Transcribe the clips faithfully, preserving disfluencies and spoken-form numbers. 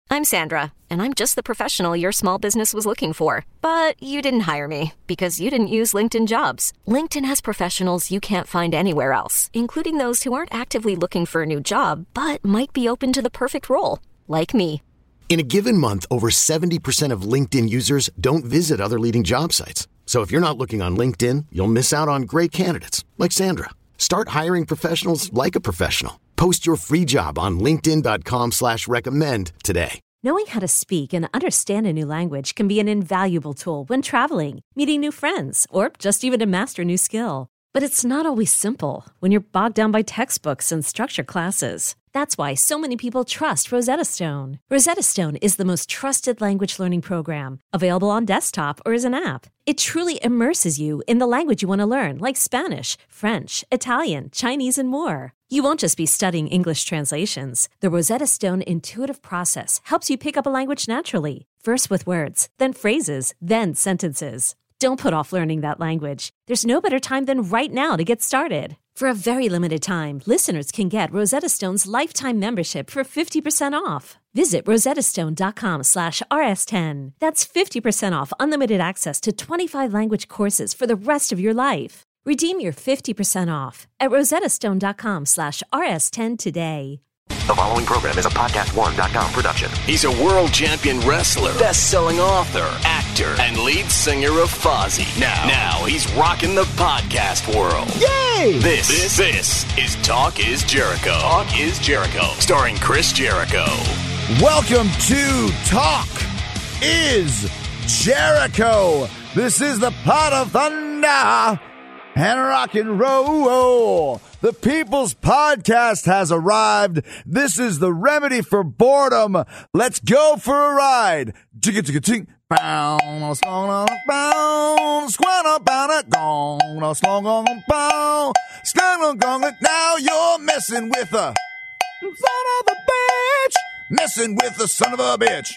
I'm Sandra, and I'm just the professional your small business was looking for. But you didn't hire me because you didn't use LinkedIn Jobs. LinkedIn has professionals you can't find anywhere else, including those who aren't actively looking for a new job, but might be open to the perfect role, like me. In a given month, over seventy percent of LinkedIn users don't visit other leading job sites. So if you're not looking on LinkedIn, you'll miss out on great candidates like Sandra. Start hiring professionals like a professional. Post your free job on linkedin.com slash recommend today. Knowing how to speak and understand a new language can be an invaluable tool when traveling, meeting new friends, or just even to master a new skill. But it's not always simple when you're bogged down by textbooks and structured classes. That's why so many people trust Rosetta Stone. Rosetta Stone is the most trusted language learning program, available on desktop or as an app. It truly immerses you in the language you want to learn, like Spanish, French, Italian, Chinese, and more. You won't just be studying English translations. The Rosetta Stone intuitive process helps you pick up a language naturally, first with words, then phrases, then sentences. Don't put off learning that language. There's no better time than right now to get started. For a very limited time, listeners can get Rosetta Stone's lifetime membership for fifty percent off. Visit rosettastone.com slash rs10. That's fifty percent off unlimited access to twenty-five language courses for the rest of your life. Redeem your fifty percent off at rosettastone.com slash rs10 today. The following program is a podcast one dot com production. He's a world champion wrestler, best-selling author, actor, and lead singer of Fozzy. Now, now he's rocking the podcast world. Yay! This, this, this is Talk is Jericho. Talk is Jericho, starring Chris Jericho. Welcome to Talk is Jericho. This is the pot of thunder and rock and roll. The People's Podcast has arrived. This is the remedy for boredom. Let's go for a ride. Jigga jigga ting. Bow, slong, bow, squanna, bow, gong, slong, bow, slong, gong. Now you're messing with a son of a bitch. Messing with the son of a bitch.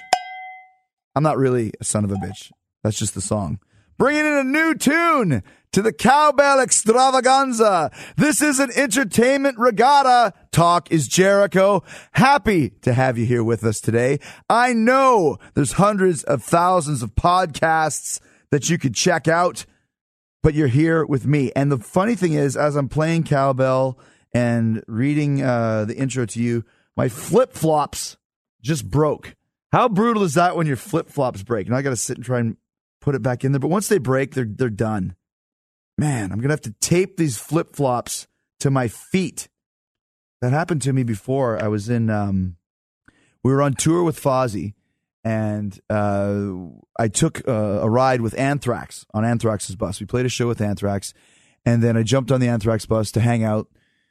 I'm not really a son of a bitch. That's just the song. Bringing in a new tune to the Cowbell Extravaganza. This is an entertainment regatta. Talk is Jericho. Happy to have you here with us today. I know there's hundreds of thousands of podcasts that you could check out, but you're here with me. And the funny thing is, as I'm playing Cowbell and reading uh, the intro to you, my flip-flops just broke. How brutal is that when your flip-flops break? Now I got to sit and try and put it back in there. But once they break, they're they're done. Man, I'm going to have to tape these flip-flops to my feet. That happened to me before. I was in, um, we were on tour with Fozzy, and uh, I took uh, a ride with Anthrax on Anthrax's bus. We played a show with Anthrax, and then I jumped on the Anthrax bus to hang out.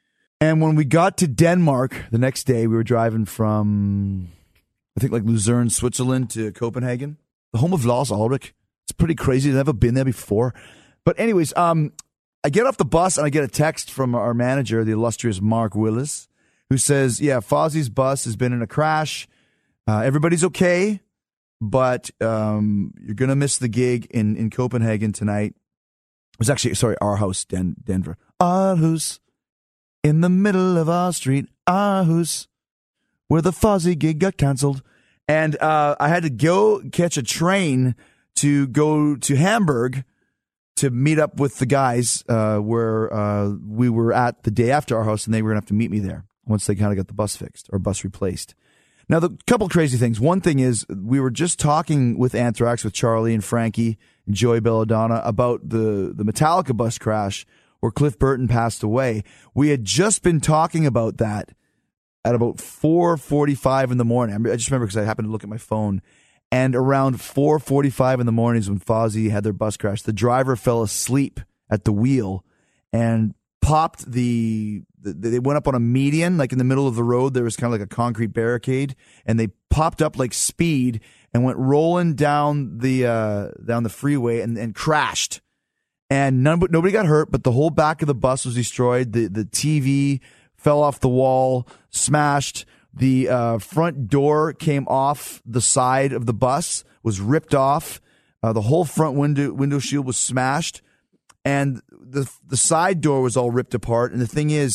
And when we got to Denmark the next day, we were driving from, I think, like Luzern, Switzerland to Copenhagen, the home of Lars Ulrich. It's pretty crazy. I've never been there before. But anyways, um, I get off the bus and I get a text from our manager, the illustrious Mark Willis, who says, yeah, Fozzy's bus has been in a crash. Uh, everybody's okay, but um, you're going to miss the gig in, in Copenhagen tonight. It was actually, sorry, Aarhus, Den- Denver. Aarhus, in the middle of our street, Aarhus, where the Fozzy gig got canceled. And uh, I had to go catch a train to go to Hamburg to meet up with the guys uh, where uh, we were at the day after our house, and they were going to have to meet me there once they kind of got the bus fixed or bus replaced. Now, the couple crazy things. One thing is we were just talking with Anthrax, with Charlie and Frankie and Joey Belladonna about the, the Metallica bus crash where Cliff Burton passed away. We had just been talking about that at about four forty-five in the morning. I just remember because I happened to look at my phone. And around four forty-five in the mornings when Fozzy had their bus crash, the driver fell asleep at the wheel and popped the, the, they went up on a median, like in the middle of the road. There was kind of like a concrete barricade, and they popped up like speed and went rolling down the, uh, down the freeway and, and crashed. And none, nobody got hurt, but the whole back of the bus was destroyed. The, the T V fell off the wall, smashed. The uh, front door came off the side of the bus, was ripped off. Uh, the whole front window window shield was smashed, and the the side door was all ripped apart. And the thing is,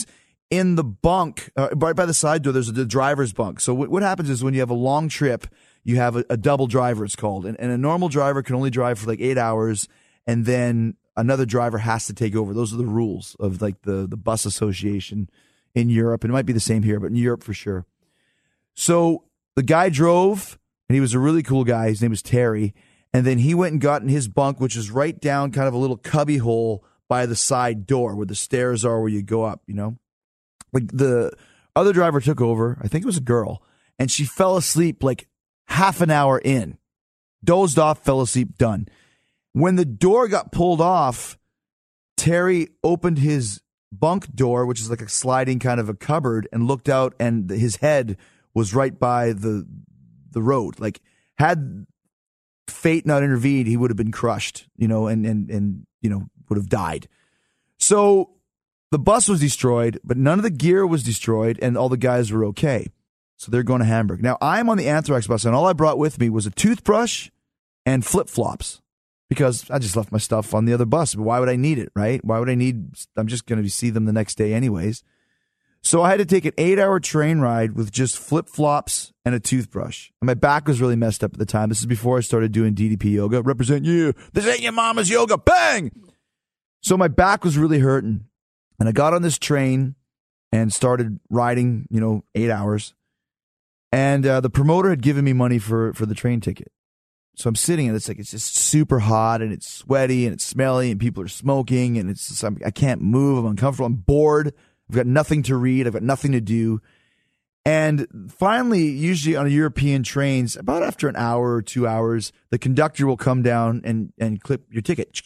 in the bunk, uh, right by the side door, there's a the driver's bunk. So what, what happens is when you have a long trip, you have a, a double driver, it's called. And, and a normal driver can only drive for like eight hours, and then another driver has to take over. Those are the rules of like the, the bus association in Europe. And it might be the same here, but in Europe for sure. So the guy drove, and he was a really cool guy. His name was Terry. And then he went and got in his bunk, which is right down kind of a little cubby hole by the side door where the stairs are where you go up, you know? Like the other driver took over. I think it was a girl. And she fell asleep like half an hour in. Dozed off, fell asleep, done. When the door got pulled off, Terry opened his bunk door, which is like a sliding kind of a cupboard, and looked out, and his head was right by the the road. Like, had fate not intervened, he would have been crushed, you know, and, and, and you know, would have died. So the bus was destroyed, but none of the gear was destroyed, and all the guys were okay. So they're going to Hamburg. Now, I'm on the Anthrax bus, and all I brought with me was a toothbrush and flip-flops, because I just left my stuff on the other bus. But why would I need it, right? Why would I need, I'm just going to see them the next day anyways. So I had to take an eight-hour train ride with just flip-flops and a toothbrush. And my back was really messed up at the time. This is before I started doing D D P yoga. Represent you. This ain't your mama's yoga. Bang! So my back was really hurting. And I got on this train and started riding, you know, eight hours. And uh, the promoter had given me money for, for the train ticket. So I'm sitting and it's like, it's just super hot and it's sweaty and it's smelly and people are smoking and it's just, I'm, I can't move. I'm uncomfortable. I'm bored. I've got nothing to read. I've got nothing to do. And finally, usually on European trains, about after an hour or two hours, the conductor will come down and, and clip your ticket.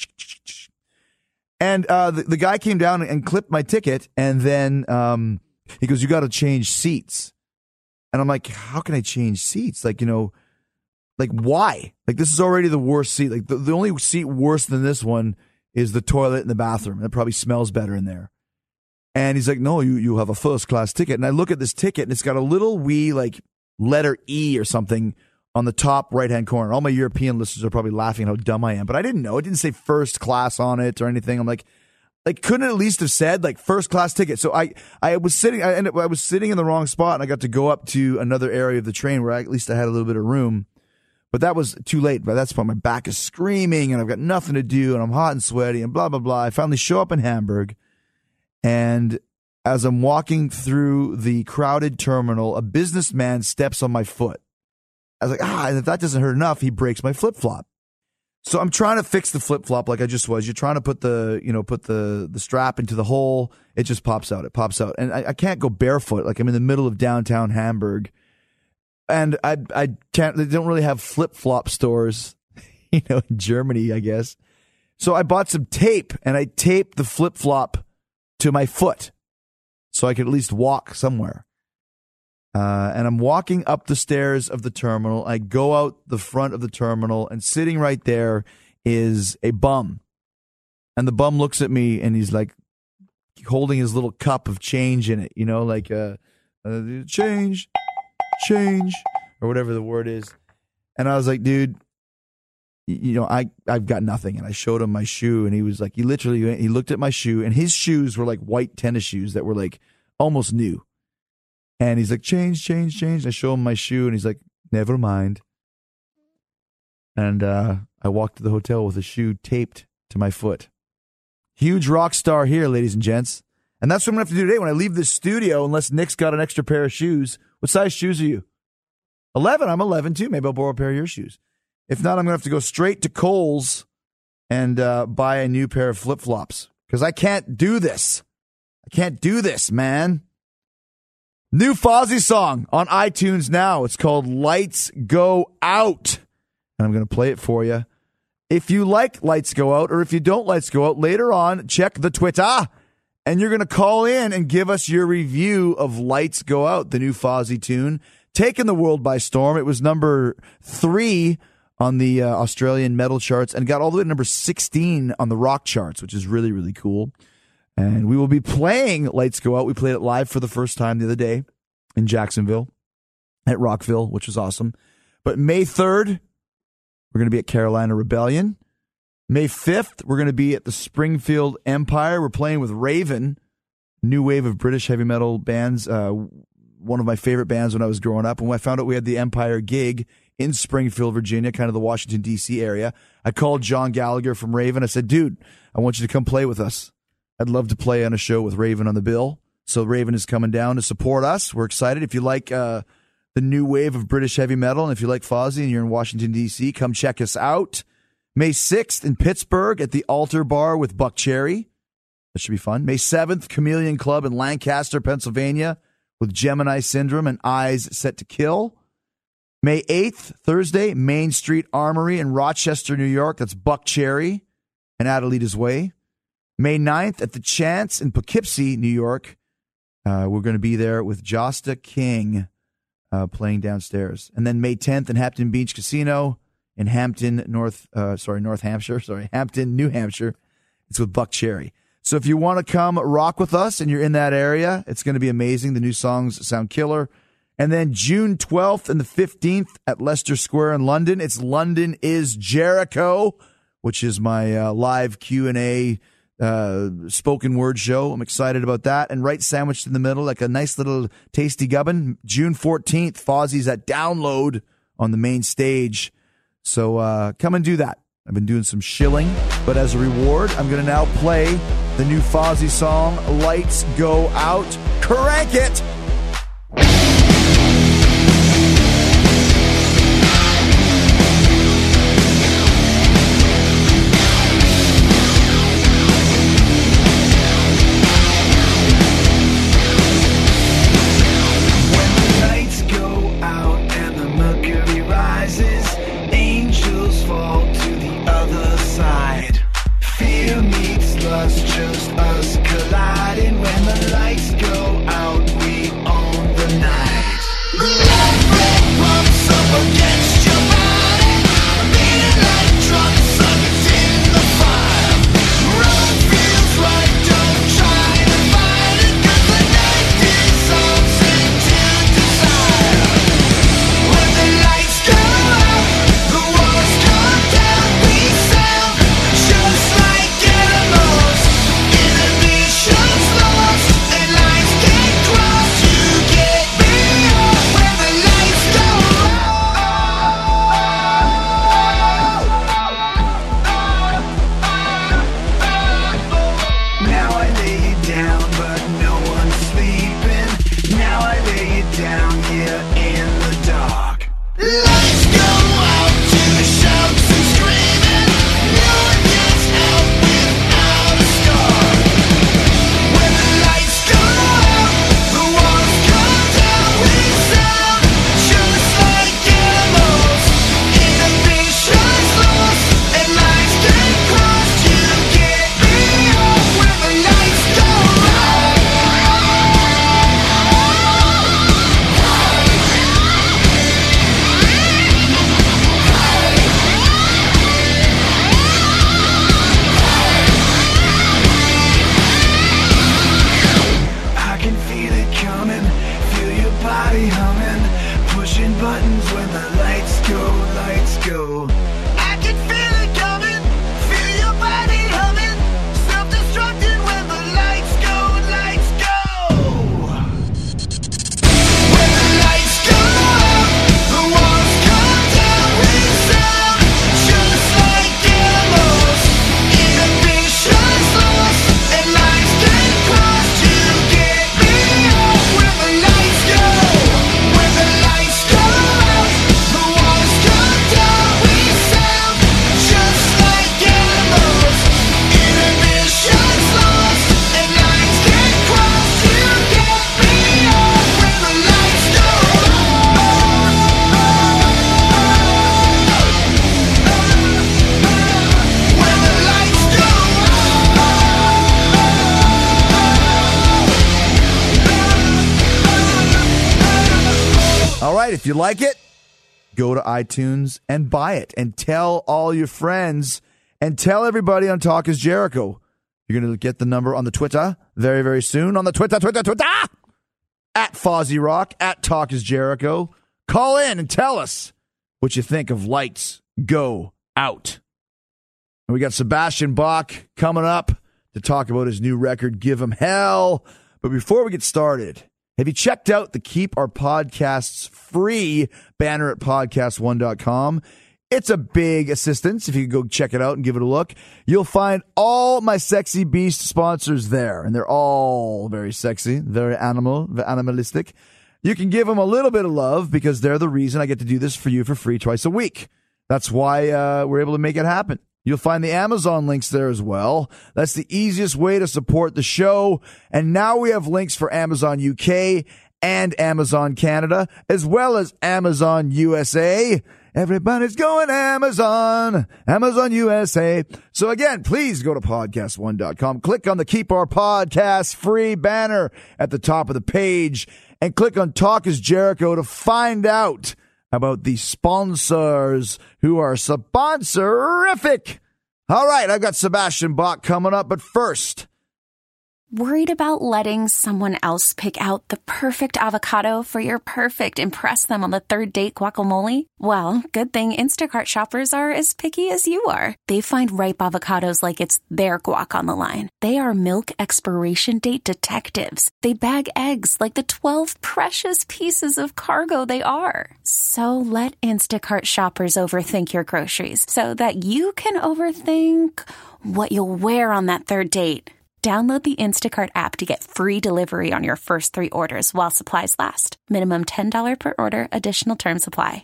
And uh, the, the guy came down and clipped my ticket. And then um, he goes, you got to change seats. And I'm like, how can I change seats? Like, you know, like why? Like, this is already the worst seat. Like, the, the only seat worse than this one is the toilet in the bathroom. It probably smells better in there. And he's like, no, you, you have a first class ticket. And I look at this ticket and it's got a little wee like letter E or something on the top right hand corner. All my European listeners are probably laughing how dumb I am, but I didn't know. It didn't say first class on it or anything. I'm like, like, couldn't it at least have said like first class ticket? So I, I was sitting, I ended up, I was sitting in the wrong spot, and I got to go up to another area of the train where I, at least I had a little bit of room. But that was too late. By that point, my back is screaming and I've got nothing to do and I'm hot and sweaty and blah, blah, blah. I finally show up in Hamburg, and as I'm walking through the crowded terminal, a businessman steps on my foot. I was like, ah, and if that doesn't hurt enough, he breaks my flip-flop. So I'm trying to fix the flip-flop like I just was. You're trying to put the, you know, put the, the strap into the hole. It just pops out. It pops out. And I, I can't go barefoot. Like, I'm in the middle of downtown Hamburg. And I I can't, they don't really have flip-flop stores, you know, in Germany, I guess. So I bought some tape, and I taped the flip-flop to my foot so I could at least walk somewhere. Uh, and I'm walking up the stairs of the terminal. I go out the front of the terminal, and sitting right there is a bum. And the bum looks at me, and he's like holding his little cup of change in it, you know, like uh, uh, change, change, or whatever the word is. And I was like, dude, you know, I, I've got nothing. And I showed him my shoe, and he was like, he literally, he looked at my shoe, and his shoes were like white tennis shoes that were like almost new. And he's like, change, change, change. I show him my shoe, and he's like, never mind. And uh, I walked to the hotel with a shoe taped to my foot. Huge rock star here, ladies and gents. And that's what I'm going to have to do today when I leave this studio, unless Nick's got an extra pair of shoes. What size shoes are you? eleven. I'm eleven, too. Maybe I'll borrow a pair of your shoes. If not, I'm going to have to go straight to Kohl's and uh, buy a new pair of flip-flops, because I can't do this. I can't do this, man. New Fozzy song on iTunes now. It's called Lights Go Out. And I'm going to play it for you. If you like Lights Go Out, or if you don't Lights Go Out, later on, check the Twitter. And you're going to call in and give us your review of Lights Go Out, the new Fozzy tune. Taking the world by storm. It was number three on the uh, Australian metal charts and got all the way to number sixteen on the rock charts, which is really, really cool. And we will be playing Lights Go Out. We played it live for the first time the other day in Jacksonville at Rockville, which was awesome. But May third, we're going to be at Carolina Rebellion. May fifth, we're going to be at the Springfield Empire. We're playing with Raven. new wave of British heavy metal bands. Uh, one of my favorite bands when I was growing up. And when I found out we had the Empire gig in Springfield, Virginia, kind of the Washington, D C area, I called John Gallagher from Raven. I said, dude, I want you to come play with us. I'd love to play on a show with Raven on the bill. So Raven is coming down to support us. We're excited. If you like uh, the new wave of British heavy metal, and if you like Fozzy and you're in Washington, D C, come check us out. May sixth in Pittsburgh at the Altar Bar with Buck Cherry. That should be fun. May seventh, Chameleon Club in Lancaster, Pennsylvania with Gemini Syndrome and Eyes Set to Kill. May eighth, Thursday, Main Street Armory in Rochester, New York. That's Buck Cherry and Adelita's Way. May ninth at the Chance in Poughkeepsie, New York. Uh, we're going to be there with Josta King uh, playing downstairs. And then May tenth in Hampton Beach Casino in Hampton, North, uh, sorry, North Hampshire, sorry, Hampton, New Hampshire. It's with Buck Cherry. So if you want to come rock with us and you're in that area, it's going to be amazing. The new songs sound killer. And then June twelfth and the fifteenth at Leicester Square in London, it's London is Jericho, which is my uh, live Q and A uh, spoken word show. I'm excited about that. And right sandwiched in the middle, like a nice little tasty gubbin. June fourteenth, Fozzy's at Download on the main stage. So uh, come and do that. I've been doing some shilling, but as a reward, I'm going to now play the new Fozzy song, Lights Go Out. Crank it! Just us colliding when the lights go out. We own the night. The light red bumps up against your body, beating like drunk suckers in the fire. Road feels right, don't try to find it, 'cause the night dissolves into desire. When the lights go out, the walls come down. We sound just like animals. Inhibitions lost and lines get crossed. You get me up when the lights go out. Now I lay you down, but no one's sleeping. Now I lay you down here in the dark. Lights go out to the shouts and screaming. No one gets out without a scar. When the lights go out, the walls come down. We sound just like animals. Inhibitions lost and lines get crossed. You get me up when the lights go out. I can feel it coming, feel your body humming, pushing buttons when the lights go, lights go. I can feel it coming, feel your body humming, self-destructing when the lights go, lights go. When the lights go out, the walls come down. We sound just like animals. Inhibitions lost and lines get crossed. You get me up when the lights go. When the lights go out, the walls come down. We sound just like animals. Inhibitions lost and lines get crossed. You get me up when the lights go out. When the lights go All right, if you like it, go to iTunes and buy it and tell all your friends and tell everybody on Talk is Jericho. You're going to get the number on the Twitter very, very soon. On the Twitter, Twitter, Twitter, at Fozzy Rock, at Talk is Jericho. Call in and tell us what you think of Lights Go Out. And we got Sebastian Bach coming up to talk about his new record, Give 'Em Hell. But before we get started, have you checked out the Keep Our Podcasts Free banner at podcast one dot com? It's a big assistance. If you could go check it out and give it a look, you'll find all my Sexy Beast sponsors there, and they're all very sexy, very animal, very animalistic. You can give them a little bit of love because they're the reason I get to do this for you for free twice a week. That's why uh, we're able to make it happen. You'll find the Amazon links there as well. That's the easiest way to support the show. And now we have links for Amazon U K and Amazon Canada, as well as Amazon U S A. Everybody's going Amazon, Amazon U S A. So again, please go to podcast one dot com. Click on the Keep Our Podcasts Free banner at the top of the page and click on Talk is Jericho to find out about the sponsors who are sponsorific. All right, I've got Sebastian Bach coming up, but first... Worried about letting someone else pick out the perfect avocado for your perfect impress them on the third date guacamole? Well, good thing Instacart shoppers are as picky as you are. They find ripe avocados like it's their guac on the line. They are milk expiration date detectives. They bag eggs like the twelve precious pieces of cargo they are. So let Instacart shoppers overthink your groceries so that you can overthink what you'll wear on that third date. Download the Instacart app to get free delivery on your first three orders while supplies last. Minimum ten dollars per order. Additional terms apply.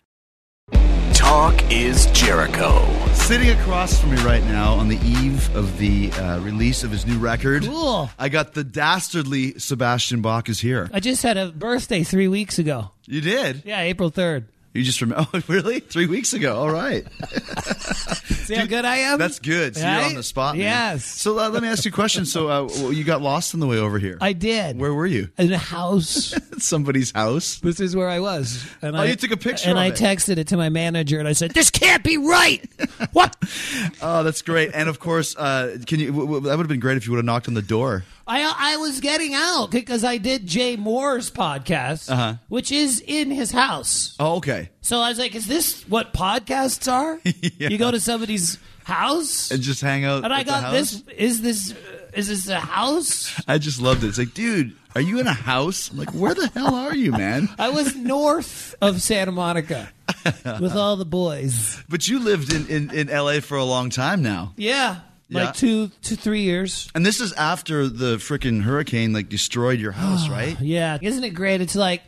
Talk is Jericho. Sitting across from me right now on the eve of the uh, release of his new record, Cool. I got the dastardly Sebastian Bach is here. I just had a birthday three weeks ago. You did? Yeah, April third. You just remember? Oh, really? Three weeks ago. All right. See how good I am? That's good. So Right? you're on the spot, man. Yes. So uh, let me ask you a question. So uh, well, you got lost on the way over here. I did. Where were you? In a house. Somebody's house. This is where I was. And Oh, I, you took a picture And of I it. texted it to my manager, and I said, this can't be right. What? Oh, that's great. And of course, uh, can you? W- w- that would have been great if you would have knocked on the door. I I was getting out because I did Jay Moore's podcast, Uh-huh. which is in his house. Oh, okay. So I was like, is this what podcasts are? Yeah. You go to somebody's house? And just hang out. And I at the got house? this. Is this uh, is this a house? I just loved it. It's like, dude, are you in a house? I'm like, where the hell are you, man? I was north of Santa Monica with all the boys. But you lived in, in, in L A for a long time now. Yeah, Yeah. like two to three years. And this is after the freaking hurricane like destroyed your house, right? Yeah, isn't it great? It's like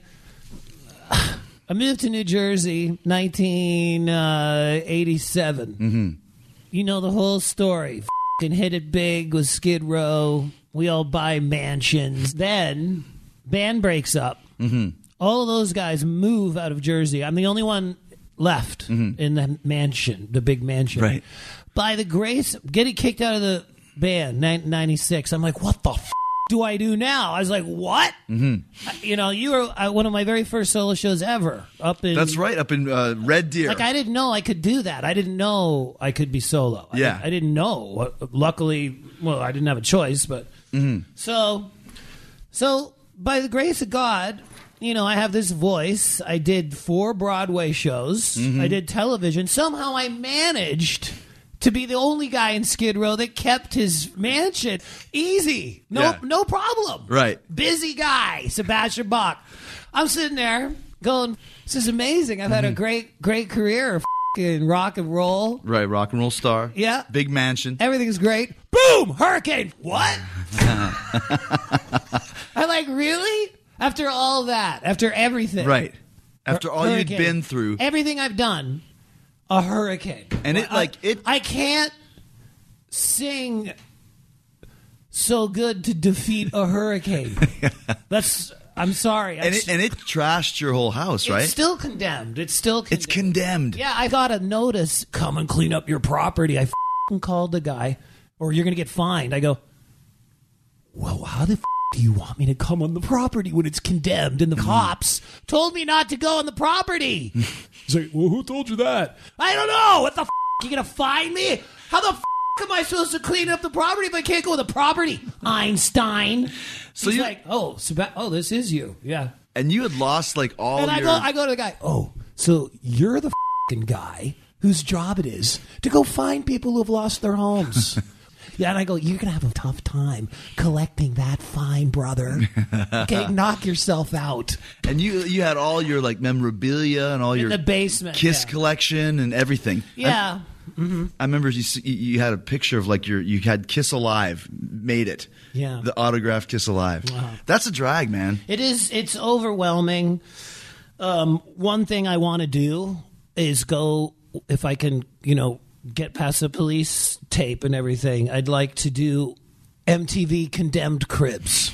I moved to New Jersey, nineteen eighty-seven. Mm-hmm. You know the whole story. F***ing hit it big with Skid Row. We all buy mansions. Then band breaks up. Mm-hmm. All of those guys move out of Jersey. I'm the only one left Mm-hmm. in the mansion, the big mansion. Right. By the grace, getting kicked out of the band, ninety-six. I'm like, what the f*** do I do now? I was like, what? Mm-hmm. You know, you were uh, one of my very first solo shows ever up in. That's right, up in uh, Red Deer. Like, I didn't know I could do that. I didn't know I could be solo. I Yeah. didn't- I, didn't know. Luckily, well, I didn't have a choice, but Mm-hmm. so, so by the grace of God, you know, I have this voice. I did four Broadway shows. Mm-hmm. I did television. Somehow I managed to be the only guy in Skid Row that kept his mansion easy. No, Yeah. no problem. Right. Busy guy, Sebastian Bach. I'm sitting there going, this is amazing. I've had Mm-hmm. a great, great career. F***ing rock and roll. Right, rock and roll star. Yeah. Big mansion. Everything's great. Boom! Hurricane. What? I'm like, really? After all that, after everything. Right. After all you'd Hurricane. been through. Everything I've done, a hurricane. And it, I- like, it- I can't sing so good to defeat a hurricane. That's, I'm sorry. And it, and it trashed your whole house, It's right? still condemned. It's still condemned. It's condemned. Yeah, I got a notice, come and clean up your property. I f***ing called the guy, or you're going to get fined. I go, well, how the f*** do you want me to come on the property when it's condemned? And the cops told me not to go on the property. He's like, well, who told you that? I don't know. What the f***? You going to fine me? How the f*** am I supposed to clean up the property if I can't go on the property? Einstein. So He's you- like, oh, Seb- oh, this is you. Yeah. And you had lost like all And I your... go, I go to the guy. Oh, so you're the fucking guy whose job it is to go find people who have lost their homes. Yeah, and I go, you're going to have a tough time collecting that fine, brother. Okay, knock yourself out. And you you had all your like memorabilia and all In your the basement, Kiss yeah. collection and everything. Yeah. I, mm-hmm. I remember you you had a picture of like your you had Kiss Alive, made it. Yeah. The autographed Kiss Alive. Wow. That's a drag, man. It is. It's overwhelming. Um, one thing I want to do is go, if I can, you know, get past the police tape and everything, I'd like to do M T V Condemned Cribs.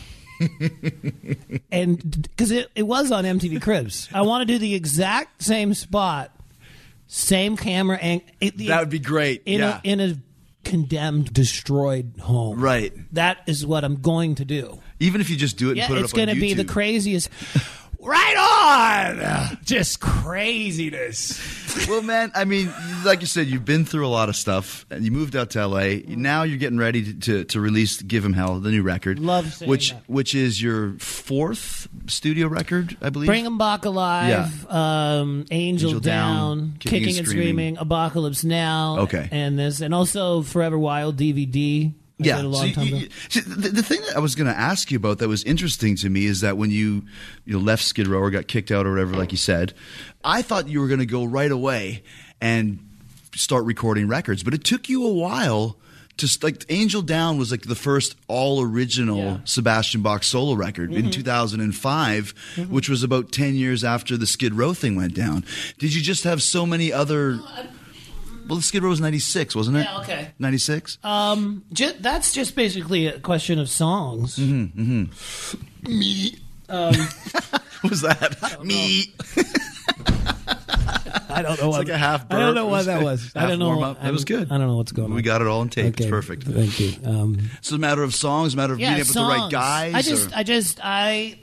And because it, it was on M T V Cribs. I want to do the exact same spot, same camera, and it, the, that would be great. In yeah. a, in a condemned, destroyed home. Right. That is what I'm going to do. Even if you just do it and Yeah, put it it's up on going to be the YouTube. craziest. Right on! Just craziness. Well, man, I mean, like you said, you've been through a lot of stuff, and you moved out to L A. Now you're getting ready to, to, to release "Give 'Em Hell," the new record, Love saying which that. which is your fourth studio record, I believe. Bring 'Em Back Alive, um, Angel, Angel Down, Down, Kicking, Kicking and and Screaming, Apocalypse Now, Okay. and this, and also Forever Wild D V D. I Yeah, did a long so you- time you- ago. see, the, the thing that I was going to ask you about that was interesting to me is that when you you know, left Skid Row or got kicked out or whatever, like you said, I thought you were going to go right away and start recording records, but it took you a while to st- like Angel Down was like the first all original Yeah. Sebastian Bach solo record in two thousand five, Mm-hmm. which was about ten years after the Skid Row thing went down. Did you just have so many other? Well, the Skid Row was ninety-six, wasn't it? Yeah, okay. ninety-six? Um, ju- that's just basically a question of songs. Mm-hmm, mm-hmm. Me. Um, What was that? Me. I don't know It's what like a half I don't know burp. what that was. I Half don't know. warm-up. That was good. I don't know what's going on. We got it all on tape. Okay, It's perfect. Thank you. Um, It's a matter of songs, a matter of yeah, meeting up with songs. the right guys. I just, or- I just, I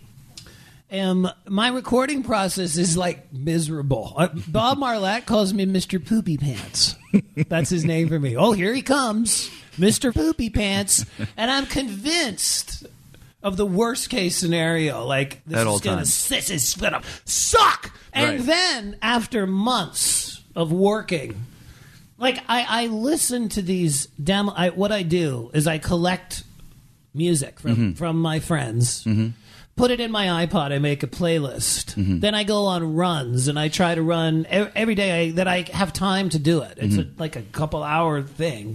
am. My recording process is like miserable. Uh, Bob Marlette calls me Mister Poopy Pants. That's his name for me. Oh, here he comes, Mister Poopy Pants, and I'm convinced of the worst case scenario. Like this At all is gonna, times. this is gonna suck. And Right. then after months of working. Like, I, I listen to these demo. I, what I do is I collect music from, Mm-hmm. from my friends, put it in my iPod, I make a playlist. Mm-hmm. Then I go on runs, and I try to run e- every day I, that I have time to do it. It's Mm-hmm. a, like a couple hour thing.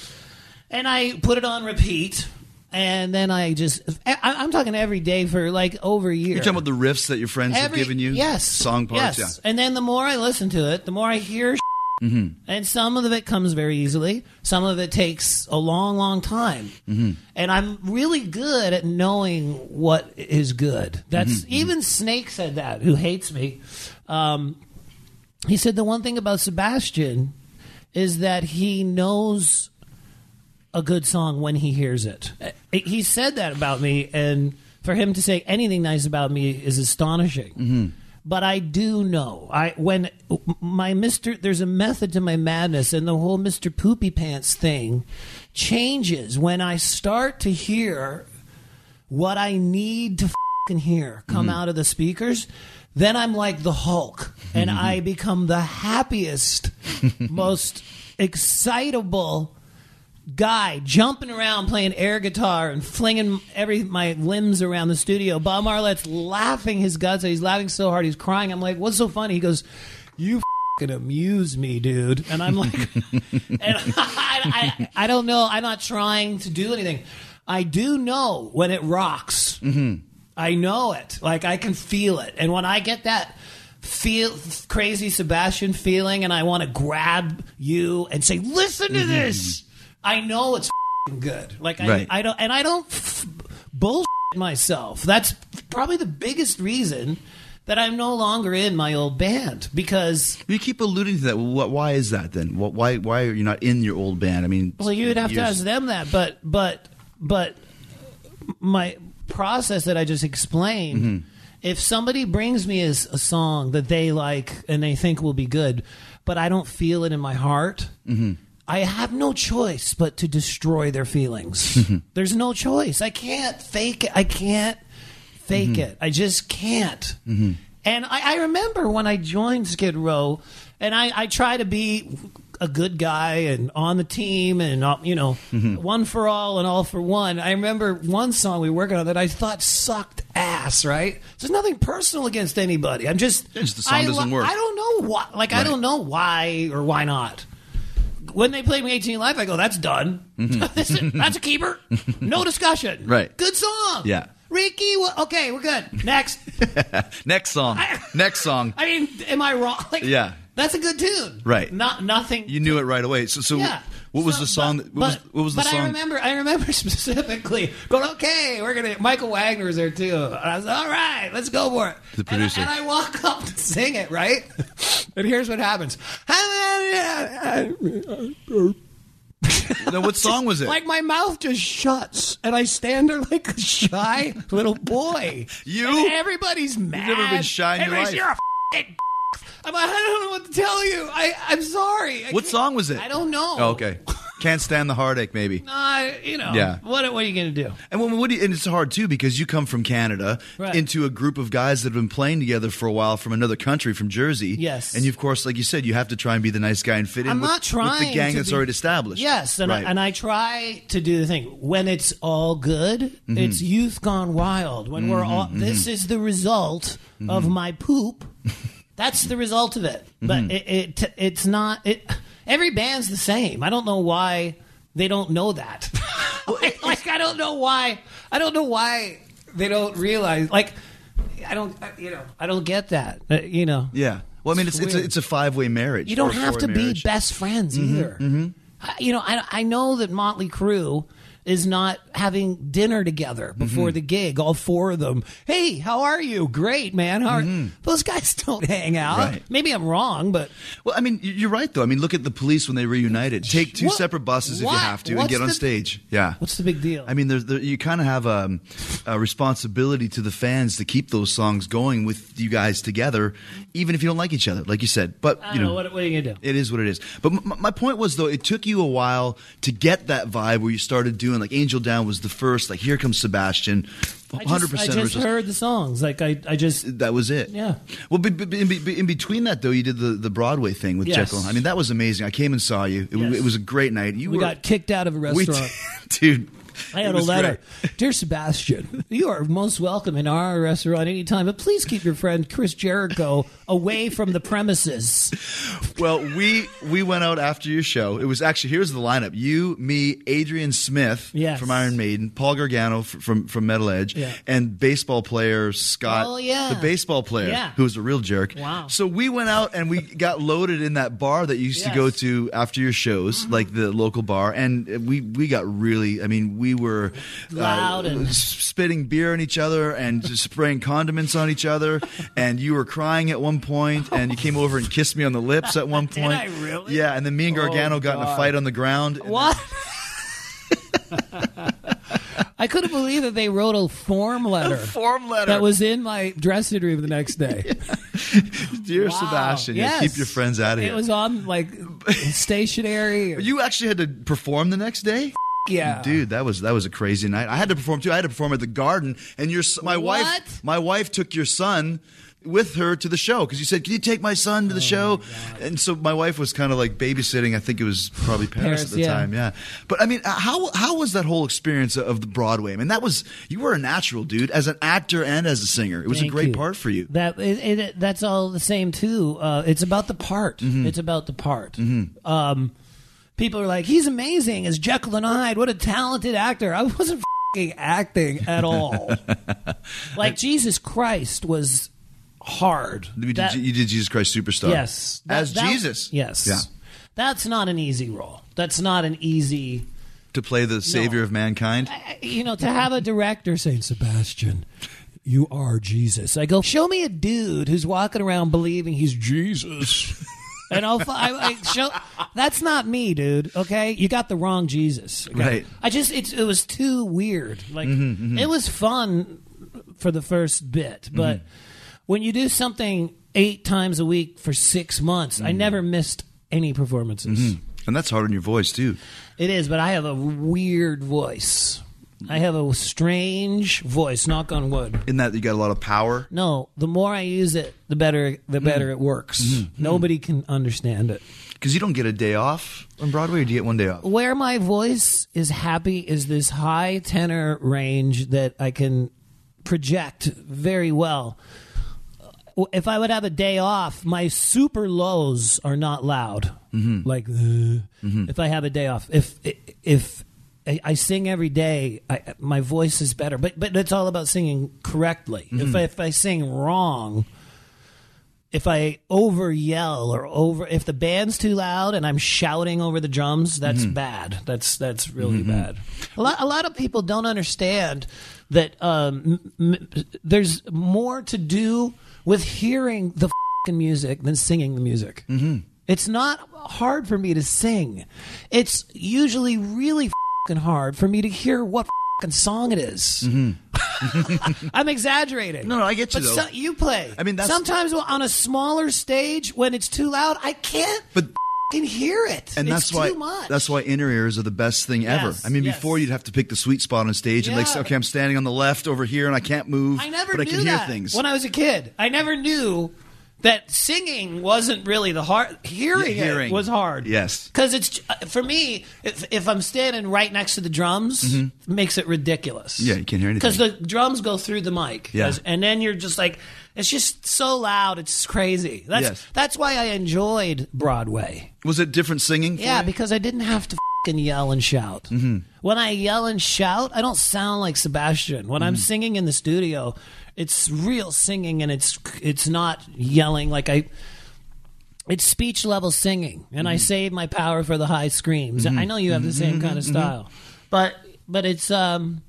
And I put it on repeat, and then I just... I, I'm talking every day for like over a year. You're talking about the riffs that your friends have Every- given you? Yes. Song parts? Yes. And then the more I listen to it, the more I hear Mm-hmm. and some of it comes very easily. Some of it takes a long, long time. Mm-hmm. And I'm really good at knowing what is good. That's Mm-hmm. even Snake said that, who hates me. Um, he said the one thing about Sebastian is that he knows a good song when he hears it. He said that about me, and for him to say anything nice about me is astonishing. Mm-hmm. But I do know. I when my Mister There's a method to my madness, and the whole Mister Poopy Pants thing changes when I start to hear what I need to fucking hear come out of the speakers. Then I'm like the Hulk, and I become the happiest, most excitable guy jumping around playing air guitar and flinging every my limbs around the studio. Bob Marlette's laughing his guts out. He's laughing so hard he's crying. I'm like, what's so funny? He goes, you fucking amuse me, dude. And I'm like, and I, I, I don't know. I'm not trying to do anything. I do know when it rocks. Mm-hmm. I know it. Like, I can feel it. And when I get that feel crazy Sebastian feeling, and I want to grab you and say, listen to this. I know it's f***ing good. Like I, Right. I don't, and I don't f- bullshit myself. That's probably the biggest reason that I'm no longer in my old band, because You keep alluding to that. Well, what, why is that then? What, why why are you not in your old band? I mean, well, you'd have to years- ask them that. But but but my process that I just explained. Mm-hmm. If somebody brings me a, s- a song that they like and they think will be good, but I don't feel it in my heart. Mm-hmm. I have no choice but to destroy their feelings. There's no choice. I can't fake it. I can't fake it. I just can't. And I, I remember when I joined Skid Row, and I, I try to be a good guy and on the team and, uh, you know, Mm-hmm. one for all and all for one. I remember one song we were working on that I thought sucked ass, right? So there's nothing personal against anybody. I'm just... Yeah, just the song I, doesn't work. I don't know why. Like, I Right. don't know why or why not. When they played me eighteen Live, I go, that's done. That's a keeper. No discussion. Mm-hmm. Right. Good song. Yeah. Ricky, wh- okay, we're good. Next. Next song. I- Next song. I mean, am I wrong? Like, Yeah. That's a good tune. Right. Not nothing. You knew it right away. So, so Yeah. what was So, the song? but- that, what, was, but- what was the but song? I remember, I remember specifically going, okay, we're gonna. Michael Wagner was there too. And I was all right, let's go for it. The producer. And I, and I walk up to sing it, right? And here's what happens. No, what song was it? Like my mouth just shuts, and I stand there like a shy little boy. You? And everybody's mad. never been shy in your Everybody's, life. You're a f***ing I'm like, I don't know what to tell you. I, I'm sorry. I What can't- song was it? I don't know. Oh, okay. Can't stand the heartache, maybe. Uh, you know. Yeah. What, what are you going to do? And when, what do you, and it's hard too because you come from Canada Right. into a group of guys that have been playing together for a while from another country, from Jersey. Yes. And you, of course, like you said, you have to try and be the nice guy and fit in I'm with, not trying with the gang to that's be- already established. Yes, and, right. I, and I try to do the thing. When it's all good, Mm-hmm. it's youth gone wild. When we're all, this is the result of Mm-hmm. my poop. That's the result of it. But Mm-hmm. it, it it's not. It every band's the same. I don't know why they don't know that. like, like, I don't know why. I don't know why they don't realize. Like I don't. You know. I don't get that. Uh, you know. Yeah. Well, I mean, it's it's a, weird. it's a five way marriage. You don't or a have to four-way be marriage. best friends either. I- You know, I, I know that Motley Crue is not having dinner together before the gig. All four of them. Hey, how are you? Great, man. How are those guys don't hang out? Right. Maybe I'm wrong, but Well, I mean, y- you're right, though. I mean, look at the Police when they reunited. Take two What- separate buses if what? you have to and What's get on the- stage. Yeah. what's the big deal? I mean, there's there, you kind of have a, a responsibility to the fans to keep those songs going with you guys together, even if you don't like each other, like you said. But I you don't know, know. What, what are you gonna do? it is what it is. But m- my point was, though, it took you a while to get that vibe where you started doing like Angel Down was the first. Like Here Comes Sebastian, I one hundred just, percent I just original. heard the songs. Like I, I just That was it. Yeah. Well, be, be, in, be, in between that, though, you did the, the Broadway thing with Yes. Jekyll. I mean, that was amazing. I came and saw you. It, Yes. it was a great night. You we were, got kicked out of a we restaurant. dude. I it had a was letter. great. Dear Sebastian, you are most welcome in our restaurant anytime, but please keep your friend Chris Jericho away from the premises. Well, we we went out after your show. It was actually here's the lineup: you, me, Adrian Smith Yes. from Iron Maiden, Paul Gargano f- from from Metal Edge, Yeah. and baseball player Scott, Oh, yeah. the baseball player, Yeah. who was a real jerk. Wow. So we went out and we got loaded in that bar that you used to Yes. go to after your shows, Mm-hmm. like the local bar, and we we got really. I mean, we were Loud uh, and- s- spitting beer on each other and just spraying condiments on each other, and you were crying at one point, and you came over and kissed me on the lips at one Did point. I really? Yeah, and then me and Gargano Oh, got in a God. fight on the ground. And What? I couldn't believe that they wrote a form letter. Form letter. That was in my dressing room the next day. Dear Wow. Sebastian, yeah, Yes. keep your friends out of here. It was on like stationery. You actually had to perform the next day? Yeah. Dude, that was that was a crazy night. I had to perform too. I had to perform at the Garden, and your s- my What? wife my wife took your son with her to the show because you said, "Can you take my son Oh, to the show?" And so my wife was kind of like babysitting. I think it was probably Paris, Paris, at the yeah. time. Yeah, but I mean, how how was that whole experience of the Broadway? I mean, that was you were a natural, dude, as an actor and as a singer. It was Thank a great you. part for you. That it, it, that's all the same too. Uh, it's about the part. Mm-hmm. It's about the part. Um, people are like, he's amazing as Jekyll and Hyde. What a talented actor. I wasn't f***ing acting at all. Like Jesus Christ was hard. You did, That- you did Jesus Christ Superstar. yes, That- as that- Jesus. Yes. Yeah. That's not an easy role. That's not an easy. To play the savior of mankind. You know, to have a director saying, Sebastian, you are Jesus. I go, show me a dude who's walking around believing he's Jesus. And I'll, I, I show, that's not me, dude. Okay, you got the wrong Jesus. Okay? Right. I just, it's, it was too weird. Like, it was fun for the first bit, but when you do something eight times a week for six months, I never missed any performances. And that's hard on your voice, too. It is, but I have a weird voice. I have a strange voice. Knock on wood. In that you got a lot of power. No, the more I use it, the better. The better it works. Nobody can understand it. Because you don't get a day off on Broadway, or do you get one day off? Where my voice is happy is this high tenor range that I can project very well. If I would have a day off, my super lows are not loud. Mm-hmm. Like, uh, mm-hmm. if I have a day off, if if I sing every day, I, my voice is better. But but it's all about singing correctly. Mm-hmm. If I, if I sing wrong. If I over yell or over, if the band's too loud and I'm shouting over the drums, that's mm-hmm. bad. That's that's really mm-hmm. bad. A lot a lot of people don't understand that um, m- there's more to do with hearing the f***ing music than singing the music. Mm-hmm. It's not hard for me to sing. It's usually really f***ing hard for me to hear what f***ing song it is. Mm-hmm. I'm exaggerating. No, no, I get you, but though. So, you play. I mean, that's... sometimes on a smaller stage when it's too loud, I can't but f***ing hear it. And it's that's why too much. That's why inner ears are the best thing yes, ever. I mean, yes. before you'd have to pick the sweet spot on stage and yeah. like, say, okay, I'm standing on the left over here and I can't move. I never but knew I can that hear things. when I was a kid. I never knew that singing wasn't really the hard. Hearing, yeah, hearing. it was hard. Yes, because it's for me. If, if I'm standing right next to the drums, mm-hmm. it makes it ridiculous. Yeah, you can't hear anything because the drums go through the mic. Yeah. and then you're just like, it's just so loud. It's crazy. That's yes. that's why I enjoyed Broadway. Was it different singing? For yeah, you? because I didn't have to fucking yell and shout. Mm-hmm. When I yell and shout, I don't sound like Sebastian. When mm-hmm. I'm singing in the studio, it's real singing, and it's it's not yelling like I. It's speech level singing, and mm-hmm. I save my power for the high screams. Mm-hmm. I know you have the same mm-hmm. kind of style, mm-hmm. but but it's um,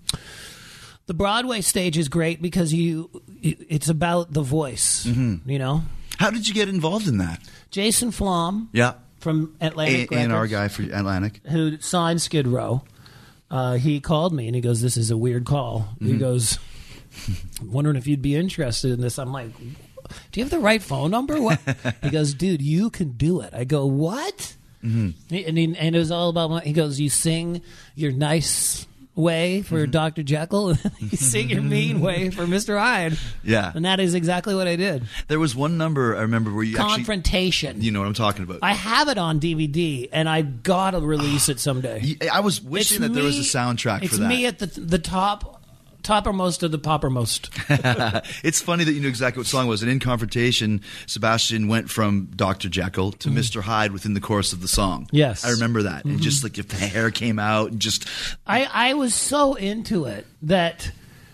the Broadway stage is great because you it's about the voice. Mm-hmm. You know, how did you get involved in that? Jason Flom, yeah, from Atlantic, A and R guy for Atlantic, who signed Skid Row. Uh, he called me and he goes, "This is a weird call." Mm-hmm. He goes, "Wondering if you'd be interested in this." I'm like, do you have the right phone number? What? He goes, dude, you can do it. I go, what? Mm-hmm. And, he, and it was all about, my, he goes, you sing your nice way for mm-hmm. Doctor Jekyll, and you sing your mean way for Mister Hyde. Yeah. And that is exactly what I did. There was one number I remember where you Confrontation. Actually, you know what I'm talking about. I have it on D V D, and I got to release it someday. I was wishing it's that me, there was a soundtrack for that. It's me at the the top... Toppermost of the poppermost. It's funny that you knew exactly what song it was. And in Confrontation, Sebastian went from Doctor Jekyll to mm-hmm. Mister Hyde within the course of the song. Yes. I remember that. Mm-hmm. And just like if the hair came out and just... I, I was so into it that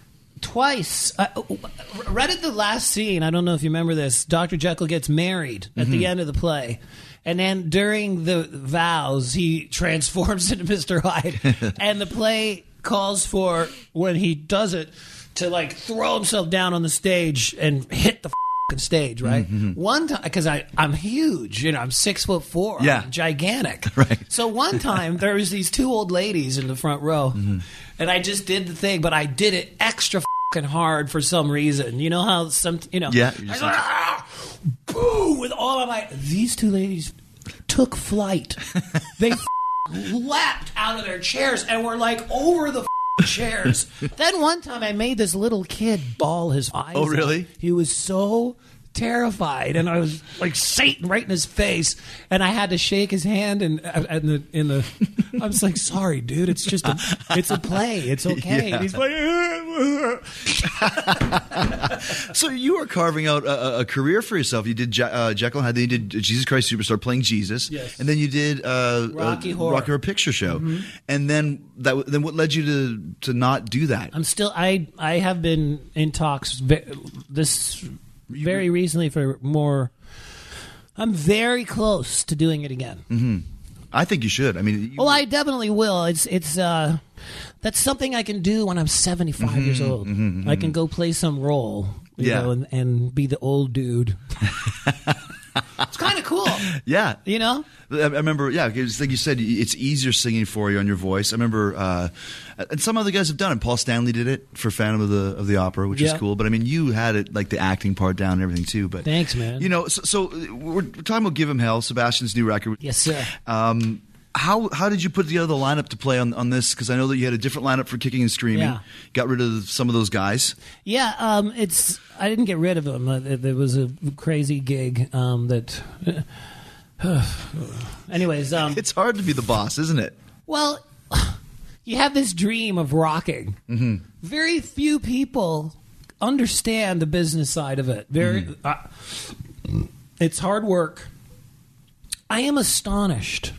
twice... I, right at the last scene, I don't know if you remember this, Doctor Jekyll gets married at mm-hmm. the end of the play. And then during the vows, he transforms into Mister Hyde. And the play... calls for when he does it to like throw himself down on the stage and hit the f***ing stage, right? Mm-hmm. One time, because I I'm huge, you know, I'm six foot four, yeah, I'm gigantic, right? So one time there was these two old ladies in the front row, mm-hmm. and I just did the thing, but I did it extra f***ing hard for some reason. You know how some, you know, yeah, I go, ah, boom, with all of my. These two ladies took flight. They. Leapt out of their chairs and were like over the f- chairs. Then one time I made this little kid bawl his eyes. Oh, really? Out. He was so terrified, and I was like Satan right in his face, and I had to shake his hand. And in the in the, I was like, "Sorry, dude, it's just a it's a play. It's okay." Yeah. And he's like, so you were carving out a, a career for yourself. You did Je- uh, Jekyll and Hyde, then you did Jesus Christ Superstar, playing Jesus, yes. And then you did uh, Rocky uh, Horror, Rocky Horror Picture Show, mm-hmm. and then that then what led you to to not do that? I'm still I I have been in talks ve- this. Very recently for more. I'm very close to doing it again. Mm-hmm. I think you should. I mean, you, well, I definitely will. It's it's uh, that's something I can do when I'm seventy-five mm-hmm, years old. Mm-hmm, mm-hmm. I can go play some role, you yeah. know, and, and be the old dude. It's kind of cool. Yeah. You know? I remember, yeah, it's like you said, it's easier singing for you on your voice. I remember, uh, and some other guys have done it. Paul Stanley did it for Phantom of the of the Opera, which yeah. is cool. But I mean, you had it, like the acting part down and everything too. But thanks, man. You know, so, so we're talking about Give 'Em Hell, Sebastian's new record. Yes, sir. Um, How how did you put together the lineup to play on, on this? Because I know that you had a different lineup for Kicking and Screaming. Yeah. Got rid of some of those guys. Yeah, um, it's I didn't get rid of them. Uh, there was a crazy gig um, that Anyways, um, It's hard to be the boss, isn't it? well, you have this dream of rocking. Mm-hmm. Very few people understand the business side of it. Very, Mm-hmm. uh, it's hard work. I am astonished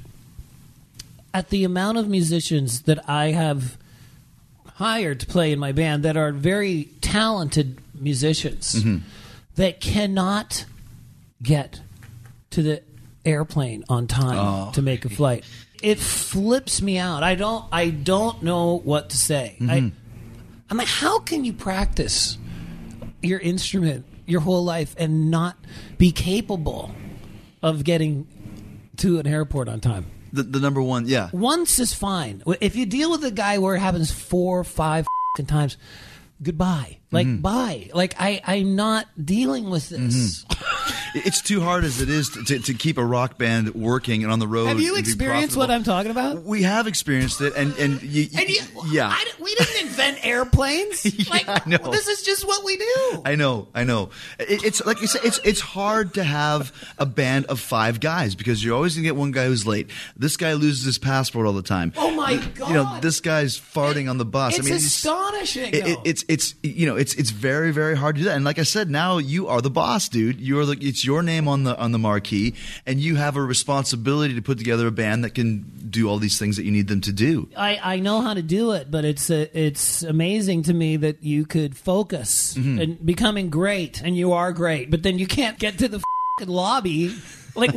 at the amount of musicians that I have hired to play in my band that are very talented musicians Mm-hmm. that cannot get to the airplane on time Oh. to make a flight. It flips me out. I don't I don't know what to say. Mm-hmm. I I'm like, how can you practice your instrument your whole life and not be capable of getting to an airport on time? The, the number one, yeah. Once is fine. If you deal with a guy where it happens four or five f***ing times, goodbye. Like, Mm-hmm. bye. Like, I, I'm not dealing with this. It's too hard as it is to, to, to keep a rock band working and on the road. Have you and be experienced what profitable. I'm talking about? We have experienced it, and and, you, And you, yeah, I di- we didn't invent airplanes. Like, I know. this is just what we do. I know, I know. It, it's like you said, it's it's hard to have a band of five guys because you're always gonna get one guy who's late. This guy loses his passport all the time. Oh my You know, God. this guy's farting on the bus. It's I mean, astonishing. It, it, though. it's it's you know it's it's very very hard to do that. And like I said, now you are the boss, dude. You're the it's your name on the on the marquee, and you have a responsibility to put together a band that can do all these things that you need them to do. I, I know how to do it, but it's uh, it's amazing to me that you could focus Mm-hmm. and becoming great, and you are great, but then you can't get to the f***ing lobby. Like,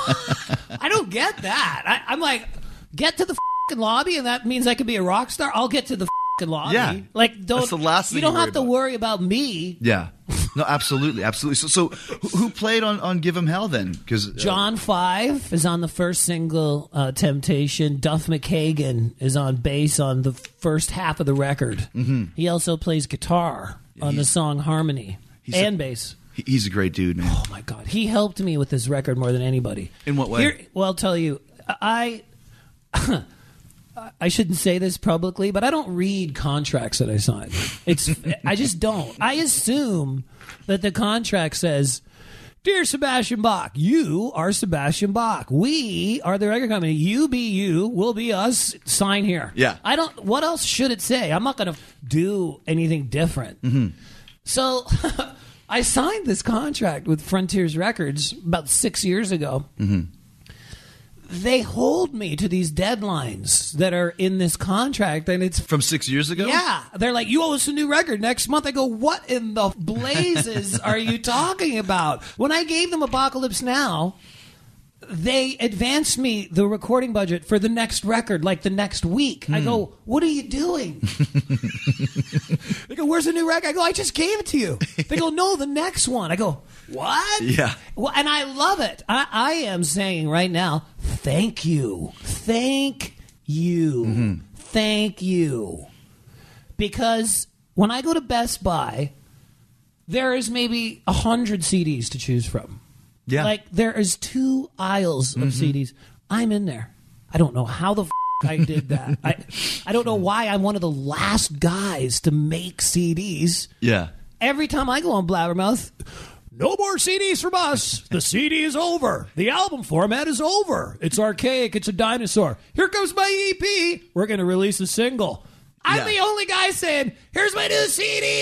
I don't get that. I, I'm like, get to the f***ing lobby, and that means I could be a rock star. I'll get to the f***ing lobby. Yeah. Like, don't. That's the last thing you don't you have worry to about. worry about me. Yeah. No, absolutely, absolutely. So, so who, who played on, on "Give 'Em Hell" then? Because John Five is on the first single, uh, Temptation. Duff McKagan is on bass on the first half of the record. Mm-hmm. He also plays guitar on the song Harmony and a- bass. he's a great dude, man. Oh my God, he helped me with this record more than anybody. In what way? Here, well, I'll tell you, I I shouldn't say this publicly, but I don't read contracts that I sign. It's I just don't. I assume that the contract says, "Dear Sebastian Bach, you are Sebastian Bach. We are the record company. You be you, we'll be us. Sign here." Yeah. I don't. What else should it say? I'm not going to do anything different. Mm-hmm. So I signed this contract with Frontiers Records about six years ago. Mm-hmm. They hold me to these deadlines that are in this contract, and it's From six years ago? yeah. They're like, you owe us a new record next month. I go, what in the blazes are you talking about? When I gave them Apocalypse Now, they advanced me the recording budget for the next record, like the next week. I go, what are you doing? They go, where's the new record? I go, I just gave it to you. They go, no, the next one. I go, what? Yeah. Well, and I love it. I, I am saying right now, thank you. Thank you. Mm-hmm. Thank you. Because when I go to Best Buy, there is maybe a hundred C Ds to choose from. Yeah. Like, there is two aisles of C Ds. I'm in there. I don't know how the f- I did that. I, I don't know why I'm one of the last guys to make C Ds. Yeah. Every time I go on Blabbermouth, no more C Ds from us. The C D is over. The album format is over. It's archaic. It's a dinosaur. Here comes my E P. We're going to release a single. I'm Yeah. the only guy saying, here's my new C D.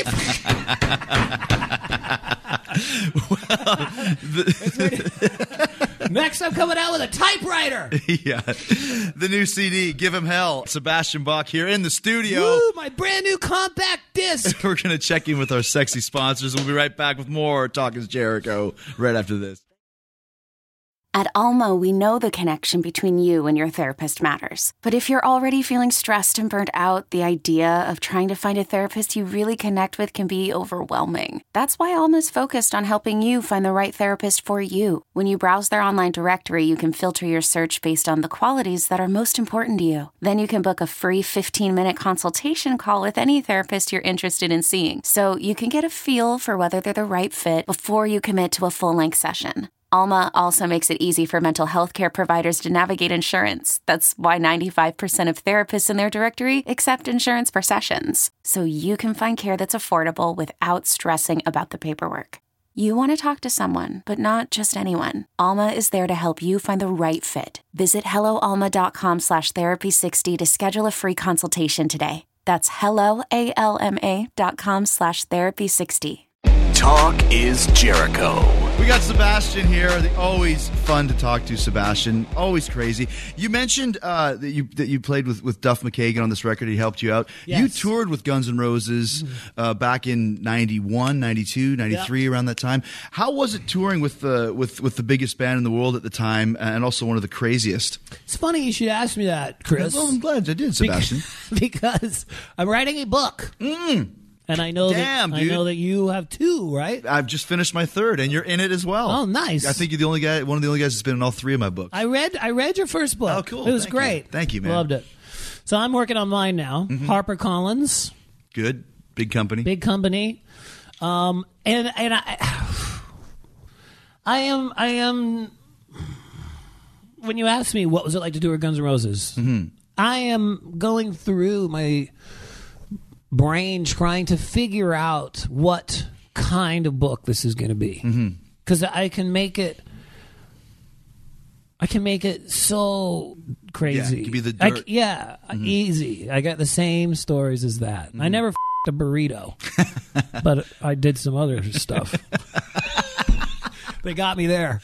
Next, I'm coming out with a typewriter. Yeah. The new C D, "Give 'Em Hell." Sebastian Bach here in the studio. Woo, my brand new compact disc. We're going to check in with our sexy sponsors. We'll be right back with more Talk is Jericho right after this. At Alma, we know the connection between you and your therapist matters. But if you're already feeling stressed and burnt out, the idea of trying to find a therapist you really connect with can be overwhelming. That's why Alma's focused on helping you find the right therapist for you. When you browse their online directory, you can filter your search based on the qualities that are most important to you. Then you can book a free fifteen-minute consultation call with any therapist you're interested in seeing, so you can get a feel for whether they're the right fit before you commit to a full-length session. Alma also makes it easy for mental health care providers to navigate insurance. That's why ninety-five percent of therapists in their directory accept insurance for sessions, so you can find care that's affordable without stressing about the paperwork. You want to talk to someone, but not just anyone. Alma is there to help you find the right fit. Visit helloalma.com slash therapy sixty to schedule a free consultation today. That's helloalma dot com slash therapy sixty. Talk is Jericho. We got Sebastian here. Always fun to talk to, Sebastian. Always crazy. You mentioned uh, that you that you played with, with Duff McKagan on this record. He helped you out. Yes. You toured with Guns N' Roses uh, back in ninety-one, ninety-two, ninety-three, yep. around that time. How was it touring with the with, with the biggest band in the world at the time and also one of the craziest? It's funny you should ask me that, Chris. Well, I'm glad I did, Sebastian. Because, because I'm writing a book. Mm. And I know Damn, that dude. I know that you have two, right? I've just finished my third, and you're in it as well. Oh, nice! I think you're the only guy, one of the only guys that's been in all three of my books. I read, I read your first book. Oh, cool! It was Thank great. You. Thank you, man. Loved it. So I'm working on mine now. Mm-hmm. HarperCollins. Good, big company. Big company. Um, and and I, I am I am. When you ask me what was it like to do with Guns N' Roses, mm-hmm. I am going through my brain trying to figure out what kind of book this is going to be, because mm-hmm. I can make it I can make it so crazy. Yeah, it could be the I, dirt. yeah mm-hmm. easy. I got the same stories as that. Mm-hmm. I never f***ed a burrito, but I did some other stuff. They got me there.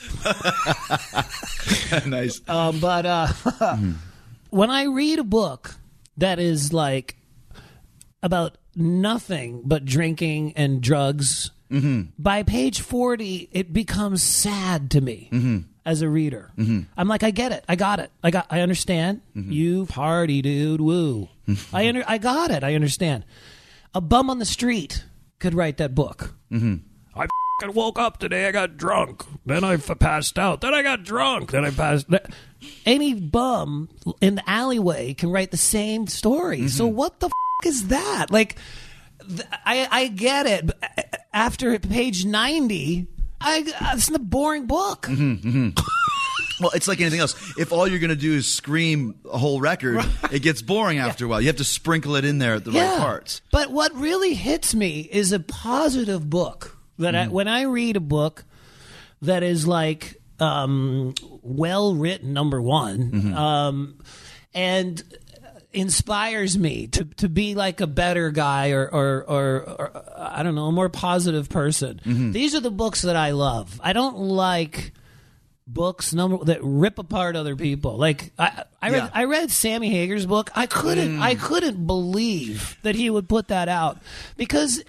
Nice. Um, but uh, mm-hmm. when I read a book that is like about nothing but drinking and drugs, mm-hmm. by page forty, it becomes sad to me mm-hmm. as a reader. Mm-hmm. I'm like, I get it. I got it. I got. I understand. Mm-hmm. You party, dude. Woo. I under, I got it. I understand. A bum on the street could write that book. Mm-hmm. I f***ing woke up today. I got drunk. Then I f- passed out. Then I got drunk. Then I passed. Any bum in the alleyway can write the same story. Mm-hmm. So what the f- is that? Like, th- I I get it. But after page ninety, I it's a boring book. Mm-hmm, mm-hmm. Well, it's like anything else. If all you're going to do is scream a whole record, right. it gets boring after yeah. a while. You have to sprinkle it in there at the yeah. right parts. But what really hits me is a positive book. That mm-hmm. I, when I read a book that is like um, well written, number one, mm-hmm. um, and inspires me to, to be like a better guy or, or, or, or I don't know, a more positive person. Mm-hmm. These are the books that I love. I don't like books number that rip apart other people. Like I, I read, yeah. I read Sammy Hager's book. I couldn't, mm. I couldn't believe that he would put that out because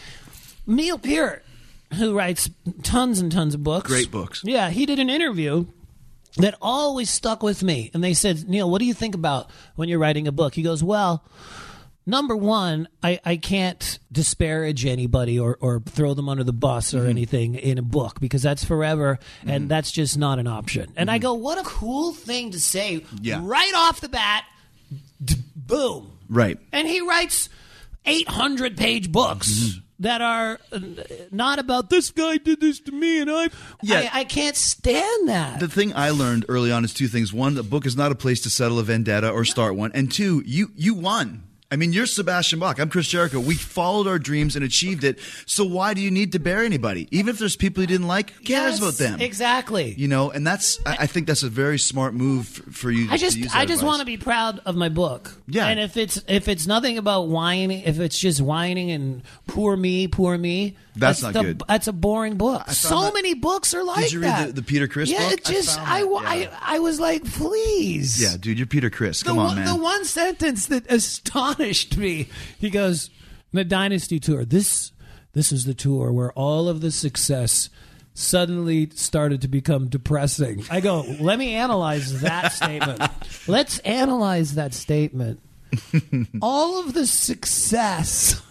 Neil Peart, who writes tons and tons of books, great books. Yeah, he did an interview that always stuck with me. And they said, Neil, what do you think about when you're writing a book? He goes, well, number one, I, I can't disparage anybody or, or throw them under the bus or mm-hmm. anything in a book because that's forever, and mm-hmm. that's just not an option. And mm-hmm. I go, what a cool thing to say yeah. right off the bat, d- boom. Right. And he writes eight hundred page books. Mm-hmm. that are not about this guy did this to me and I, yeah. I I can't stand that. The thing I learned early on is two things. One, the book is not a place to settle a vendetta or start one. And two, you you won. I mean, you're Sebastian Bach. I'm Chris Jericho. We followed our dreams and achieved it. So why do you need to bury anybody? Even if there's people you didn't like, who cares yes, about them? Exactly. You know, and that's I, I think that's a very smart move for you. I just to use I just advice. want to be proud of my book. Yeah. And if it's if it's nothing about whining, if it's just whining and poor me, poor me, that's, that's not the, good. That's a boring book. So that, many books are like that. Did you read that. the, the Peter Criss yeah, book? It just I, I, I, yeah. I, I was like, please. Yeah, dude, you're Peter Criss. Come the on, one, man. The one sentence that astonished me. He goes, the Dynasty Tour. This this is the tour where all of the success suddenly started to become depressing. I go, let me analyze that statement. Let's analyze that statement. All of the success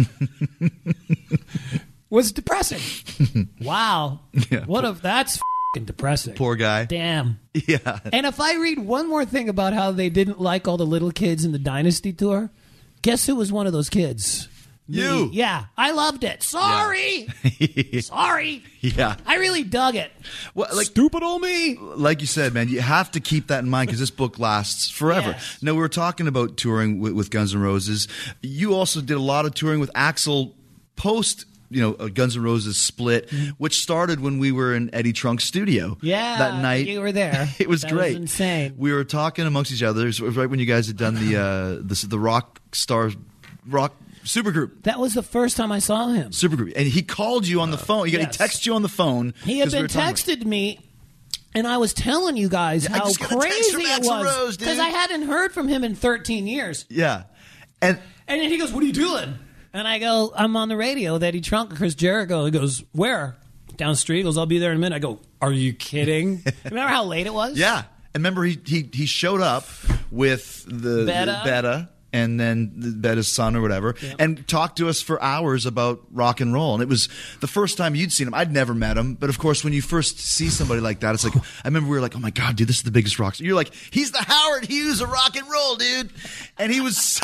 was depressing. Wow. Yeah, what if that's f***ing depressing. Poor guy. Damn. Yeah. And if I read one more thing about how they didn't like all the little kids in the Dynasty Tour, guess who was one of those kids? You. Me. Yeah. I loved it. Sorry. Yeah. Sorry. Yeah. I really dug it. Well, like, Stupid old me. Like you said, man, you have to keep that in mind because this book lasts forever. Yes. Now, we were talking about touring with, with Guns N' Roses. You also did a lot of touring with Axl post you know, a Guns N' Roses split, which started when we were in Eddie Trunk's studio. Yeah, that night you were there. It was that great. Was insane. We were talking amongst each other. It was right when you guys had done the uh, the, the rock star rock supergroup. That was the first time I saw him. Supergroup, and he called you on the phone. He, got, yes. he texted you on the phone. He had 'cause we been were talking texted me. And I was telling you guys I how just got a text crazy from it Axl was Rose, dude. because I hadn't heard from him in thirteen years. Yeah, and And then he goes, "What are you doing?" And I go, "I'm on the radio with Eddie Trunk and Chris Jericho." He goes, "Where?" Down the street. He goes, "I'll be there in a minute." I go, "Are you kidding?" Remember how late it was? yeah, and remember he he he showed up with the Betta. the Betta. And then the Betta's son or whatever, Yep. and talked to us for hours about rock and roll. And it was the first time you'd seen him. I'd never met him, but of course, when you first see somebody like that, it's like I remember we were like, "Oh my god, dude, this is the biggest rock star." You're like, "He's the Howard Hughes of rock and roll, dude," and he was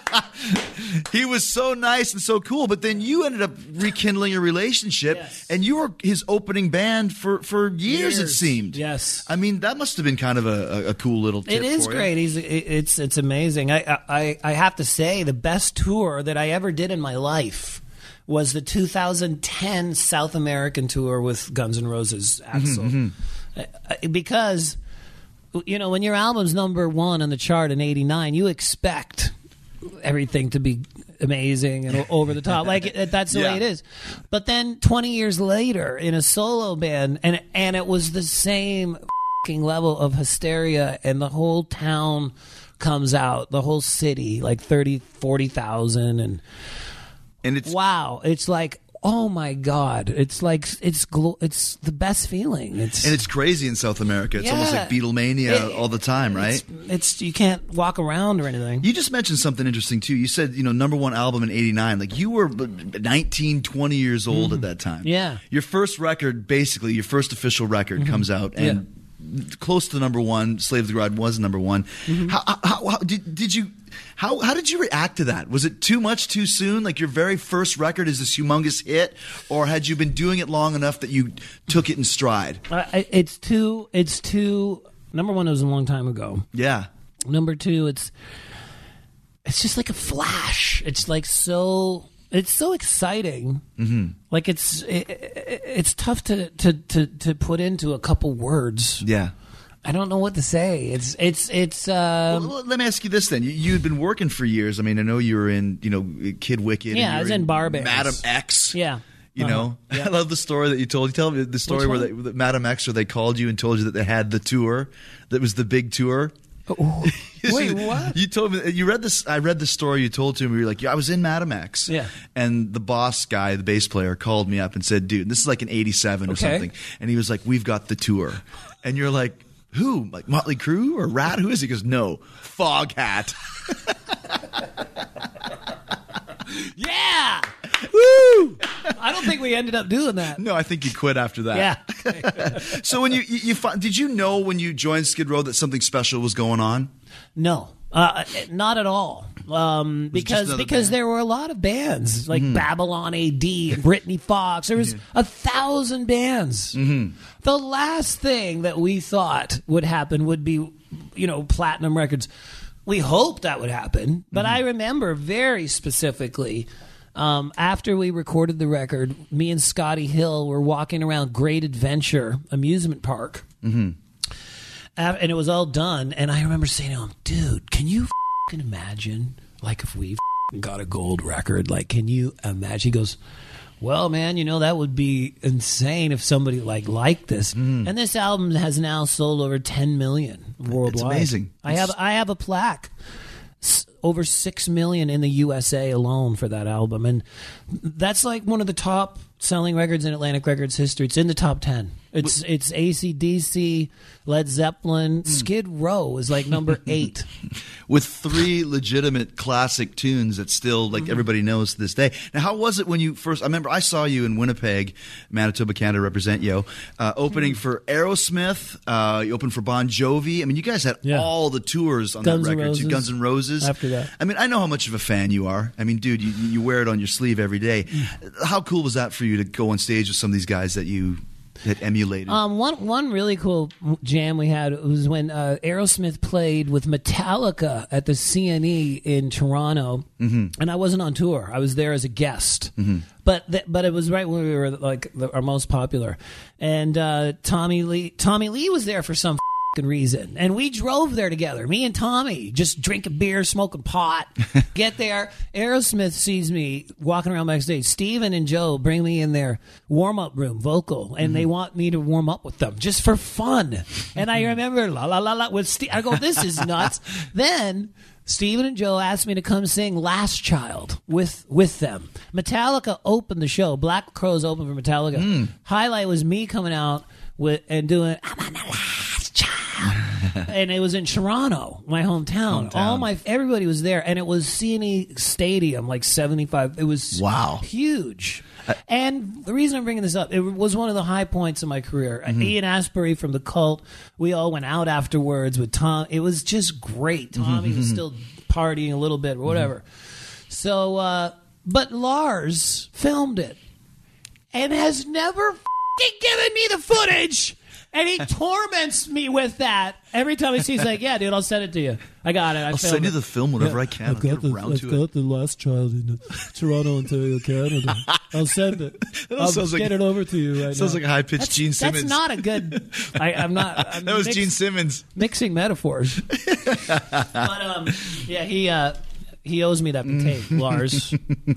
he was so nice and so cool. But then you ended up rekindling a relationship, Yes. and you were his opening band for for years. It Years. seemed. Yes. I mean, that must have been kind of a, a, a cool little tip It is for you. great. He's it, it's it's amazing. I, I I have to say the best tour that I ever did in my life was the two thousand ten South American tour with Guns N' Roses. Axl, Mm-hmm, Uh, because you know when your album's number one on the chart in eighty-nine, you expect everything to be amazing and over the top. Like it, that's the Yeah. way it is. But then twenty years later, in a solo band, and and it was the same f***ing level of hysteria, and the whole town comes out, the whole city, like thirty, forty thousand, and And it's wow, it's like, oh my God, it's like it's glo- it's the best feeling. It's and it's crazy in South America. It's almost Yeah. like Beatlemania It- all the time, right? It's, it's you can't walk around or anything. You just mentioned something interesting too. You said, you know, number one album in eighty-nine. Like you were nineteen, twenty years old at that time. Yeah. Your first record, basically, your first official record comes out and close to number one. Slave to the Grind was number one. How, how, how did, did you? How how did you react to that? Was it too much too soon? Like your very first record is this humongous hit, or had you been doing it long enough that you took it in stride? Uh, it's too. It's too. Number one, it was a long time ago. Yeah. Number two, it's it's just like a flash. It's like so. It's so exciting. Mm-hmm. Like it's it, it, it's tough to, to, to, to put into a couple words. Yeah. I don't know what to say. It's it's it's. Um, Well, let me ask you this then. You, you had been working for years. I mean, I know you were in, you know, Kid Wicked. and Yeah, you I was were in bar bands. Madam X. yeah. You Uh-huh. know, Yeah. I love the story that you told. You tell me the story Which where one? they, that Madam X, where they called you and told you that they had the tour, that was the big tour. Wait, what? You told me you read this. I read the story you told to me. You were like, yeah, I was in Madam X. Yeah. And the boss guy, the bass player, called me up and said, "Dude, this is like in eighty-seven or Okay. something." And he was like, "We've got the tour," and you're like, "Who? Like Motley Crue or Rat? Who is he?" He goes, "No, Foghat." Yeah. Woo! I don't think we ended up doing that. No, I think you quit after that. Yeah. So when you you, you fi- did you know when you joined Skid Row that something special was going on? No, uh, not at all. Um, Was it just because another because band? there were a lot of bands like Mm-hmm. Babylon A D and Britney Fox. There was a thousand bands. Mm-hmm. The last thing that we thought would happen would be, you know, platinum records. We hoped that would happen, but Mm-hmm. I remember very specifically. Um, after we recorded the record, me and Scotty Hill were walking around Great Adventure amusement park. Mm-hmm. Uh, and it was all done, and I remember saying to him, "Dude, can you f***ing imagine, like, if we f***ing got a gold record? Like, can you imagine?" He goes, "Well, man, you know, that would be insane if somebody, like, liked this." Mm. And this album has now sold over ten million worldwide. amazing. I have, I have a plaque. S- over six million in the U S A alone for that album, and that's like one of the top selling records in Atlantic Records history. It's in the top ten. It's it's A C D C, Led Zeppelin, Skid Row is like number eight. With three legitimate classic tunes that still like everybody knows to this day. Now, how was it when you first? I remember I saw you in Winnipeg, Manitoba, Canada, represent yo, uh, opening for Aerosmith. Uh, you opened for Bon Jovi. I mean, you guys had Yeah. all the tours on Guns that N' record. too. Roses. Guns N' Roses. After that. I mean, I know how much of a fan you are. I mean, dude, you, you wear it on your sleeve every day. How cool was that for you to go on stage with some of these guys that you that emulated? Um, one one really cool jam we had was when uh, Aerosmith played with Metallica at the C N E in Toronto, mm-hmm. and I wasn't on tour. I was there as a guest, mm-hmm. but th- but it was right when we were like the, our most popular, and uh, Tommy Lee Tommy Lee was there for some reason, and we drove there together, me and Tommy, just drinking beer, smoking pot. Get there, Aerosmith sees me walking around backstage. Steven and Joe bring me in their warm-up room, vocal, and mm-hmm. they want me to warm up with them just for fun. And I remember la la la la with Steve. I go, this is nuts. Then Steven and Joe asked me to come sing Last Child with with them. Metallica opened the show. Black Crowes opened for Metallica. Mm. Highlight was me coming out with and doing I'm on the last child. And it was in Toronto, my hometown. hometown. All my everybody was there, and it was C N E Stadium, like seventy-five. It was wow, huge. Uh, and the reason I'm bringing this up, it was one of the high points of my career. Mm-hmm. Ian Asbury from The Cult, we all went out afterwards with Tom. It was just great. Tommy mm-hmm. was still partying a little bit or whatever. Mm-hmm. So, uh, but Lars filmed it and has never f***ing given me the footage. And he torments me with that every time he sees, like, yeah, dude, I'll send it to you. I got it. I I'll send you the film whenever yeah, I can. I've got, the, around I've to got it. the Last Child in Toronto, Ontario, Canada. I'll send it. I'll sounds get like, it over to you right sounds now. like a high-pitched that's, Gene Simmons. That's not a good... I, I'm not... I'm that was mix, Gene Simmons. Mixing metaphors. But, um, yeah, he... Uh, He owes me that tape, Lars.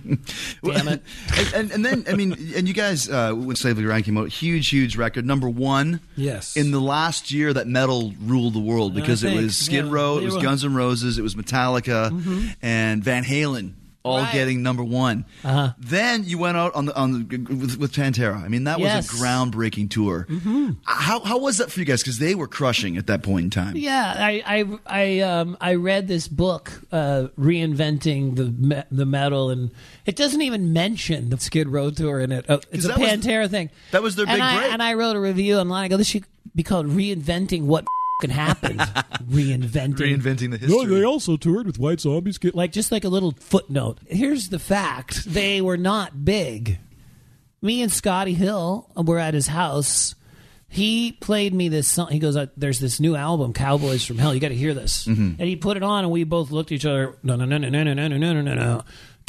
Damn it. And, and, and then, I mean, and you guys, uh, when Slave Around came out, huge, huge record. Number one. Yes. In the last year that metal ruled the world because it was Skid yeah, Row, it was were. Guns N' Roses, it was Metallica, mm-hmm. and Van Halen. All right. getting number one. Uh-huh. Then you went out on the on the, with, with Pantera. I mean, that yes. was a groundbreaking tour. Mm-hmm. How how was that for you guys? Because they were crushing at that point in time. Yeah, I I I, um, I read this book, uh, reinventing the me- the metal, and it doesn't even mention the Skid Row tour in it. Oh, it's a Pantera was, thing. That was their and big I, break. And I wrote a review online. I go, this should be called reinventing what happened. Reinventing. Reinventing the history. No, they also toured with White Zombie. Like, just like a little footnote. Here's the fact. They were not big. Me and Scotty Hill were at his house. He played me this song. He goes, uh, there's this new album, Cowboys from Hell. You got to hear this. Mm-hmm. And he put it on, and we both looked at each other. No, no, no, no, no, no, no, no, no, no, no.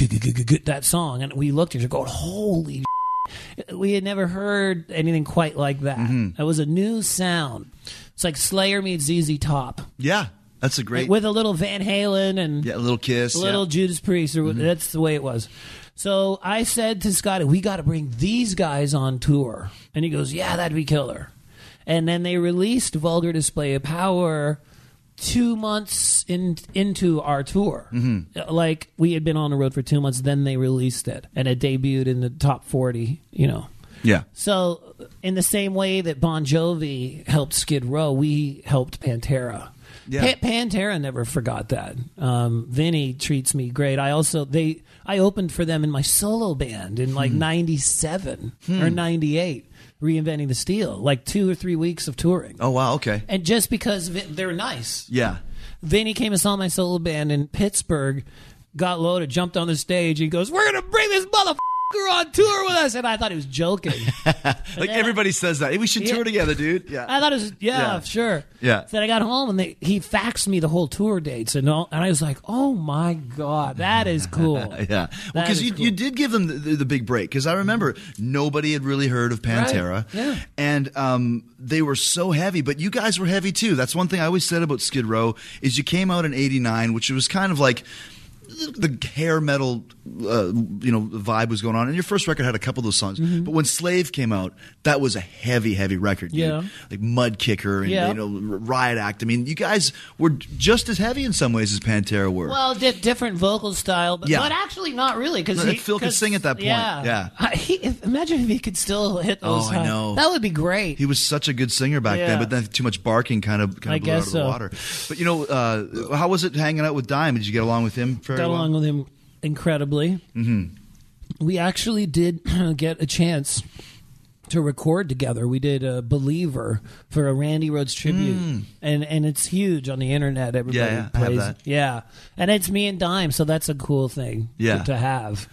That song. And we looked at each other going, holy shit. We had never heard anything quite like that. Mm-hmm. It was a new sound. It's like Slayer meets Z Z Top. Yeah, that's a great... With a little Van Halen and... Yeah, a little Kiss. A little yeah. Judas Priest. Or, mm-hmm. That's the way it was. So I said to Scotty, we got to bring these guys on tour. And he goes, yeah, that'd be killer. And then they released Vulgar Display of Power two months in, into our tour. Mm-hmm. Like, we had been on the road for two months, then they released it. And it debuted in the top forty, you know. Yeah. So, in the same way that Bon Jovi helped Skid Row, we helped Pantera. Yeah. Pa- Pantera never forgot that. Um, Vinny treats me great. I also they I opened for them in my solo band in like ninety-seven hmm. or ninety-eight, Reinventing the Steel. Like two or three weeks of touring. Oh wow, okay. And just because Vin- they're nice. Yeah. Vinny came and saw my solo band in Pittsburgh, got loaded, jumped on the stage, and he goes, "We're gonna bring this motherfucker on tour with us," and I thought he was joking. Like everybody I, says that. Hey, we should yeah, tour together, dude. Yeah, I thought it was yeah, yeah. sure. Yeah. Then I got home and they, he faxed me the whole tour dates and all, and I was like, oh my god, that is cool. Yeah, well, because you, cool. you did give them the, the, the big break. Because I remember nobody had really heard of Pantera, right. yeah. and um, they were so heavy. But you guys were heavy too. That's one thing I always said about Skid Row is you came out in eighty-nine, which was kind of like the hair metal, uh, you know, vibe was going on. And your first record had a couple of those songs. Mm-hmm. But when Slave came out, that was a heavy, heavy record. Yeah. Dude. Like Mud Kicker and, yeah. you know, Riot Act. I mean, you guys were just as heavy in some ways as Pantera were. Well, di- different vocal style, but, yeah. but actually not really. Cause no, he, Phil could sing at that point. Yeah. yeah. I, he, if, imagine if he could still hit those Oh, high. I know. That would be great. He was such a good singer back yeah. then, but then too much barking kind of, kind I of blew it out of guess the so. water. But, you know, uh, how was it hanging out with Dime? Did you get along with him very Got well? along with him incredibly. Mm-hmm. We actually did get a chance to record together. We did a Believer for a Randy Rhoads tribute, mm. and and it's huge on the internet. Everybody yeah, yeah, plays I have that. Yeah, and it's me and Dime, so that's a cool thing yeah. to, to have.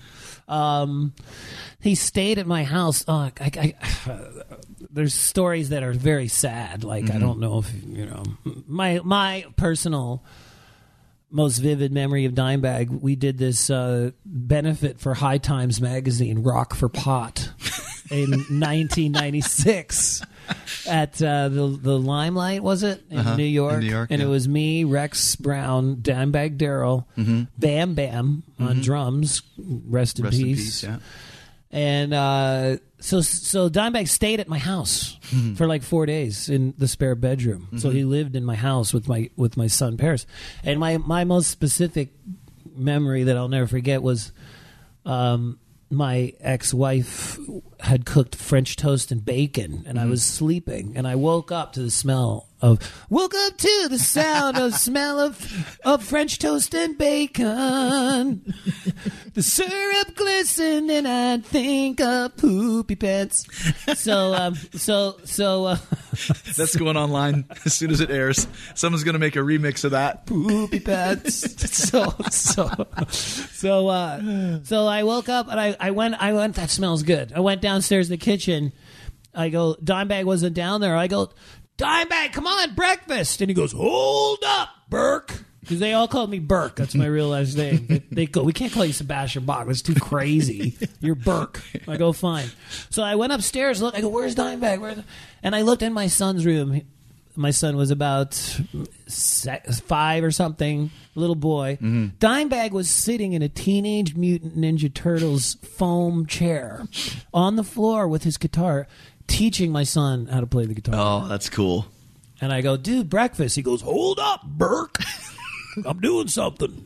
Um, he stayed at my house. Oh, I, I, uh, there's stories that are very sad. Like mm-hmm. I don't know if you know my my personal most vivid memory of Dimebag. We did this uh, benefit for High Times magazine, Rock for Pot, in nineteen ninety-six. At uh, the the Limelight, was it in, uh-huh. New York? In New York, and yeah. it was me, Rex Brown, Dimebag Darrell, mm-hmm. Bam Bam mm-hmm. on drums. Rest in Rest peace. In peace yeah. And uh, so so Dimebag stayed at my house mm-hmm. for like four days in the spare bedroom. Mm-hmm. So he lived in my house with my with my son Paris. And my my most specific memory that I'll never forget was. Um, my ex-wife had cooked French toast and bacon, and mm-hmm. I was sleeping, and I woke up to the smell of woke up to the sound of smell of of French toast and bacon. The syrup glistened, and I'd think of poopy pants. So, um, so, so. Uh, That's going online as soon as it airs. Someone's going to make a remix of that. Poopy pants. so, so, so, uh, so I woke up and I, I went. I went. That smells good. I went downstairs to the kitchen. I go. Dimebag wasn't down there. I go. Dimebag, come on, breakfast. And he goes, hold up, Burke. Because they all called me Burke. That's my real last name. They, they go, we can't call you Sebastian Bach. That's too crazy. You're Burke. I go, fine. So I went upstairs. Look, I go, where's Dimebag? Where's... And I looked in my son's room. He, my son was about six, five or something, little boy. Mm-hmm. Dimebag was sitting in a Teenage Mutant Ninja Turtles foam chair on the floor with his guitar, teaching my son how to play the guitar. Oh, that's cool. And I go, dude, breakfast. He goes, hold up, Burke. I'm doing something.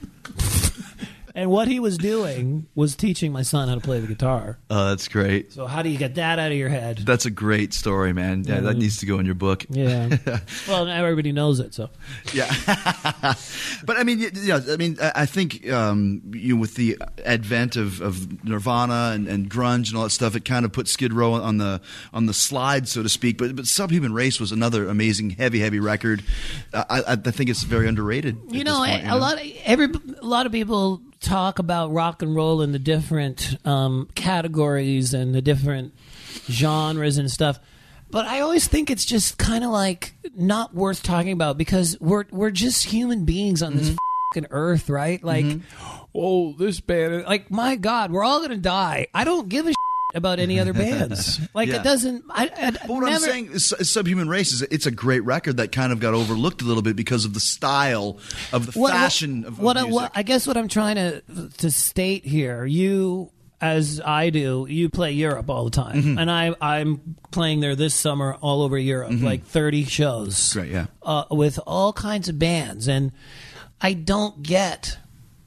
And what he was doing was teaching my son how to play the guitar. Oh, that's great. So how do you get that out of your head? That's a great story, man. Yeah, that needs to go in your book. Yeah. Well, everybody knows it, so. Yeah. But I mean, yeah, I mean, I think um, you know, with the advent of, of Nirvana and, and grunge and all that stuff, it kind of put Skid Row on the on the slide, so to speak. But but Subhuman Race was another amazing, heavy, heavy record. I, I, I think it's very underrated. You know, point, a, you know, a lot of every a lot of people talk about rock and roll and the different um, categories and the different genres and stuff, but I always think it's just kind of like not worth talking about because we're we're just human beings on this mm-hmm. fucking earth, right? Like, mm-hmm. oh, this band, like, my God, we're all gonna die. I don't give a shit about any other bands. Like, yeah. It doesn't. I, I but what never, I'm saying is, Subhuman Race is it's a great record that kind of got overlooked a little bit because of the style of the what, fashion what, of, of what, music. What, I guess what I'm trying to to state here, you. As I do, you play Europe all the time, mm-hmm. and I, I'm playing there this summer all over Europe, mm-hmm. like thirty shows, great, yeah, uh, with all kinds of bands, and I don't get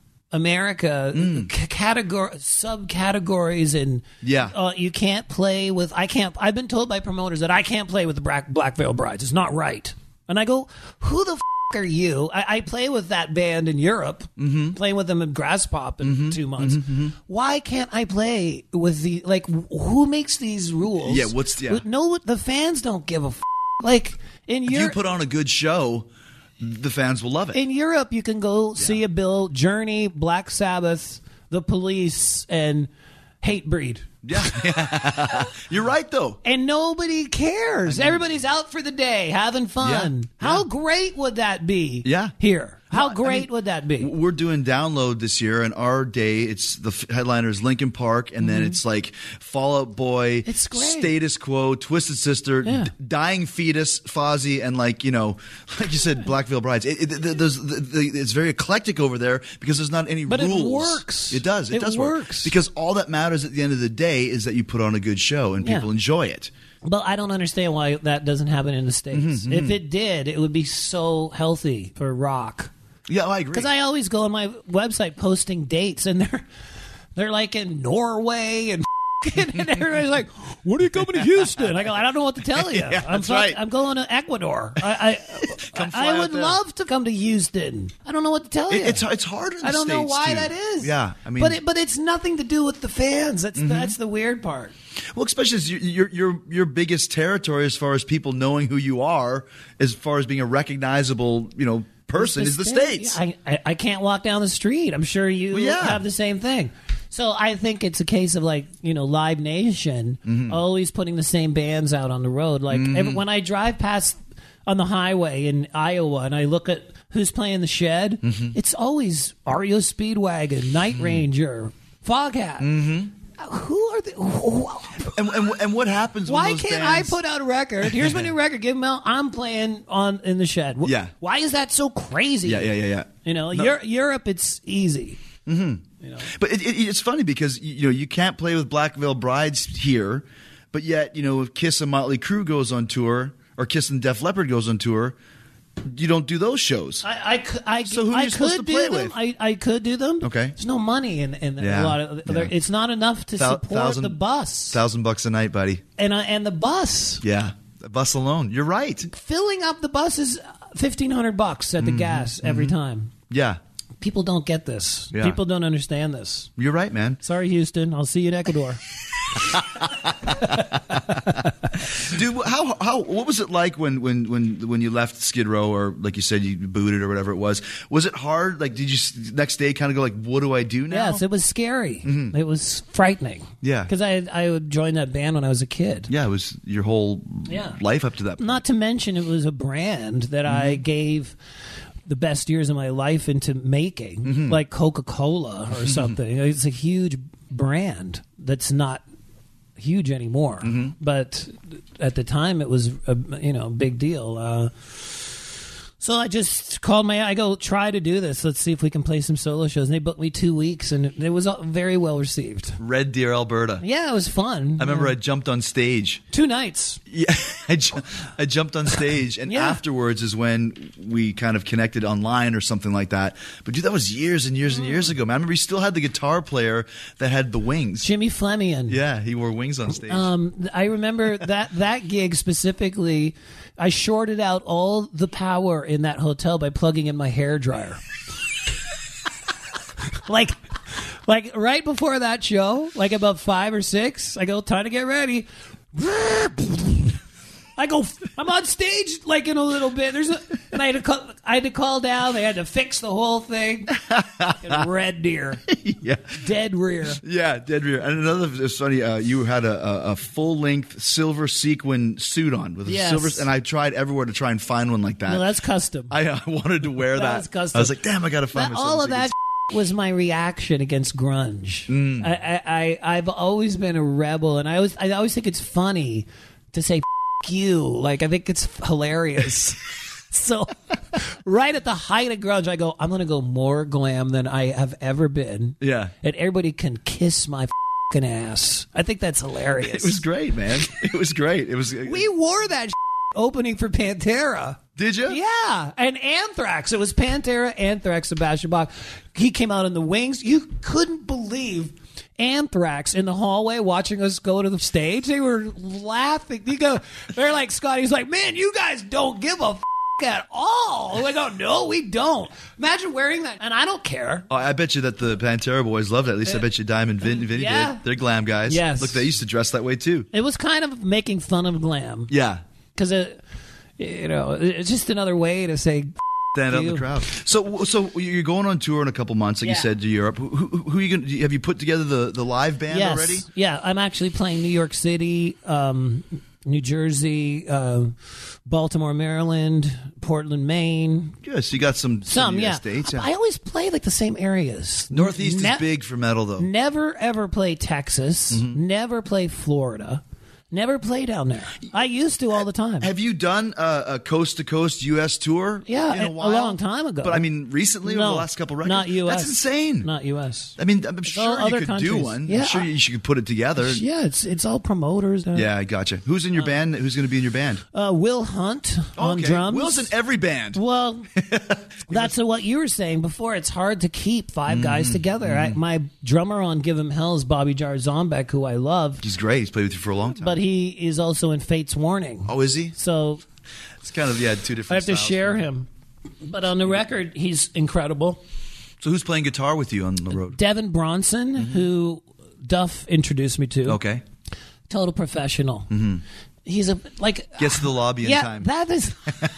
America mm. c- category subcategories, and yeah, uh, you can't play with. I can't. I've been told by promoters that I can't play with the Black, Black Veil Brides. It's not right, and I go, who the f- are you? I, I play with that band in Europe, mm-hmm. playing with them in Grass Pop in mm-hmm. two months. Mm-hmm. Why can't I play with the, like, who makes these rules? Yeah, what's the... Yeah. No, the fans don't give a f***. Like, in If Europe... you put on a good show, the fans will love it. In Europe, you can go yeah. see a bill, Journey, Black Sabbath, The Police, and Hatebreed. Yeah. You're right, though. And nobody cares. I mean, everybody's out for the day, having fun. Yeah, How yeah. great would that be yeah. here? How no, great I mean, would that be? We're doing Download this year, and our day, it's the headliner is Linkin Park, and mm-hmm. then it's like Fall Out Boy, it's great. Status Quo, Twisted Sister, yeah. D- Dying Fetus, Fozzy, and like, you know, like you said, Black Veil Brides. It, it, there's, the, the, it's very eclectic over there because there's not any but rules. But it works. It does. It, it does works. work. Because all that matters at the end of the day is that you put on a good show and people yeah. enjoy it. But I don't understand why that doesn't happen in the States. Mm-hmm, if mm-hmm. it did, it would be so healthy for rock. Yeah, I agree. Because I always go on my website posting dates, and they're they're like in Norway and and everybody's like, "When are you coming to Houston?" I go, "I don't know what to tell you. yeah, I'm that's right. I'm going to Ecuador. I I, I would love to come to Houston. I don't know what to tell you. It, it's it's hard in the I don't States know why too. that is. Yeah, I mean, but it, but it's nothing to do with the fans. That's mm-hmm. that's the weird part. Well, especially as your, your your your biggest territory as far as people knowing who you are, as far as being a recognizable, you know, person, is the States. I, I I can't walk down the street. I'm sure you well, yeah. have the same thing. So I think it's a case of like, you know, Live Nation Mm-hmm. always putting the same bands out on the road. Like every, when I drive past on the highway in Iowa and I look at who's playing the Shed, Mm-hmm. it's always R E O Speedwagon, Night Ranger, Foghat. Mm-hmm. Who are they? Who, And, and, and what happens when why those can't bands... I put out a record? Here's my new record. Give them out. I'm playing on in the Shed. Wh- Yeah. Why is that so crazy? Yeah, yeah, yeah, yeah. You know, No. Eur- Europe, it's easy. Mm-hmm. You know. But it, it, it's funny because you know you can't play with Black Veil Brides here, but yet you know if Kiss and Motley Crue goes on tour or Kiss and Def Leppard goes on tour, you don't do those shows. I, I, cou- I, So who are I you supposed could to do play them. with? I, I could do them. Okay. There's no money in, in Yeah. a lot of. Yeah. It's not enough to Thou- support thousand- the bus Thousand bucks a night, buddy. and uh, and the bus. Yeah, the bus alone. You're right. Filling up the bus is fifteen hundred bucks at the gas every time. Yeah, People don't get this. Yeah. People don't understand this. you're right, man. Sorry, Houston. I'll see you in Ecuador. Dude, how how what was it like when when when when you left Skid Row, or like you said you booted or whatever it was? Was it hard? Like, did you s- next day kind of go like, what do I do now? Yes, it was scary. It was frightening. Yeah. because I I would join that band when I was a kid. Yeah, it was your whole Yeah. life up to that point. Not to mention, it was a brand that I gave the best years of my life into making, like Coca-Cola or something. It's a huge brand that's not huge anymore, but at the time it was a you know big deal. Uh, so I just called my. I go try to do this. Let's see if we can play some solo shows. And they booked me two weeks, and it was all very well received. Red Deer, Alberta. Yeah, it was fun. I remember I jumped on stage. two nights. Yeah, I, ju- I jumped on stage, and Yeah. afterwards is when we kind of connected online or something like that. But dude, that was years and years and years ago, man. I remember he still had the guitar player that had the wings. Jimmy Fleming. Yeah, he wore wings on stage. Um, I remember that that gig specifically. I shorted out all the power in that hotel by plugging in my hairdryer. like, like right before that show, like about five or six, I go, time to get ready. I go, I'm on stage like in a little bit. There's a, and I had to call, I had to call down. They had to fix the whole thing. Red Deer, yeah. dead rear. Yeah, dead rear. And another, it's funny, uh, you had a, a, a full-length silver sequin suit on with a Yes. silver, and I tried everywhere to try and find one like that. No, that's custom. I uh, wanted to wear That that. was custom. I was like, damn, I got to find That- my all silver of that sequin. was my reaction against grunge. Mm. I, I, I, I've always been a rebel, and I always, I always think it's funny to say "F- you." Like, I think it's hilarious. So, right at the height of grunge, I go, I'm going to go more glam than I have ever been. Yeah. And everybody can kiss my fucking ass. I think that's hilarious. It was great, man. It was great. It was. We wore that opening for Pantera. Did you? Yeah, and Anthrax. It was Pantera, Anthrax, Sebastian Bach. He came out in the wings. You couldn't believe Anthrax in the hallway watching us go to the stage. They were laughing. You go, they're like, Scotty's like, man, you guys don't give a f- at all. I go, no, we don't. Imagine wearing that, and I don't care. Oh, I bet you that the Pantera boys loved it. At least I bet you Diamond Vin- Vinny Yeah. did. They're glam guys. Yes. Look, they used to dress that way too. It was kind of making fun of glam Yeah. because it, you know, it's just another way to say. Stand out in you. the crowd. So, so you're going on tour in a couple months, like Yeah. you said, to Europe. Who, who, who are you going? to Have you put together the, the live band Yes. already? Yeah, I'm actually playing New York City, um, New Jersey, uh, Baltimore, Maryland, Portland, Maine. Good. So you got some Some, U S yeah. States. Yeah. I always play like the same areas. Northeast Ne- is big for metal, though. Never ever play Texas. Mm-hmm. Never play Florida. Never play down there. I used to all the time. Have you done a, a coast to coast U S tour? Yeah, in a, a- a while? long time ago. But I mean, recently over No, the last couple records. not U S. That's insane. Not U S. I mean, I'm all sure you other could do countries. one. Yeah. I'm sure you should put it together. Yeah, it's it's all promoters. Uh, Yeah, I gotcha. Who's in your band? Who's going to be in your band? Uh, Will Hunt on Okay. drums. Will's in every band. Well, that's what you were saying before. It's hard to keep five Mm-hmm. guys together. I, my drummer on Give 'Em Hell is Bobby Jar Zombek, who I love, He's great. He's played with you for a long time. but he is also in Fate's Warning. oh, is he? So It's kind of yeah, two different. I have to styles. share him. But on the record, he's incredible. So who's playing guitar with you on the road? Devin Bronson, who Duff introduced me to. Okay. Total professional. Mm-hmm. He's a like Gets to the lobby in yeah, time. that is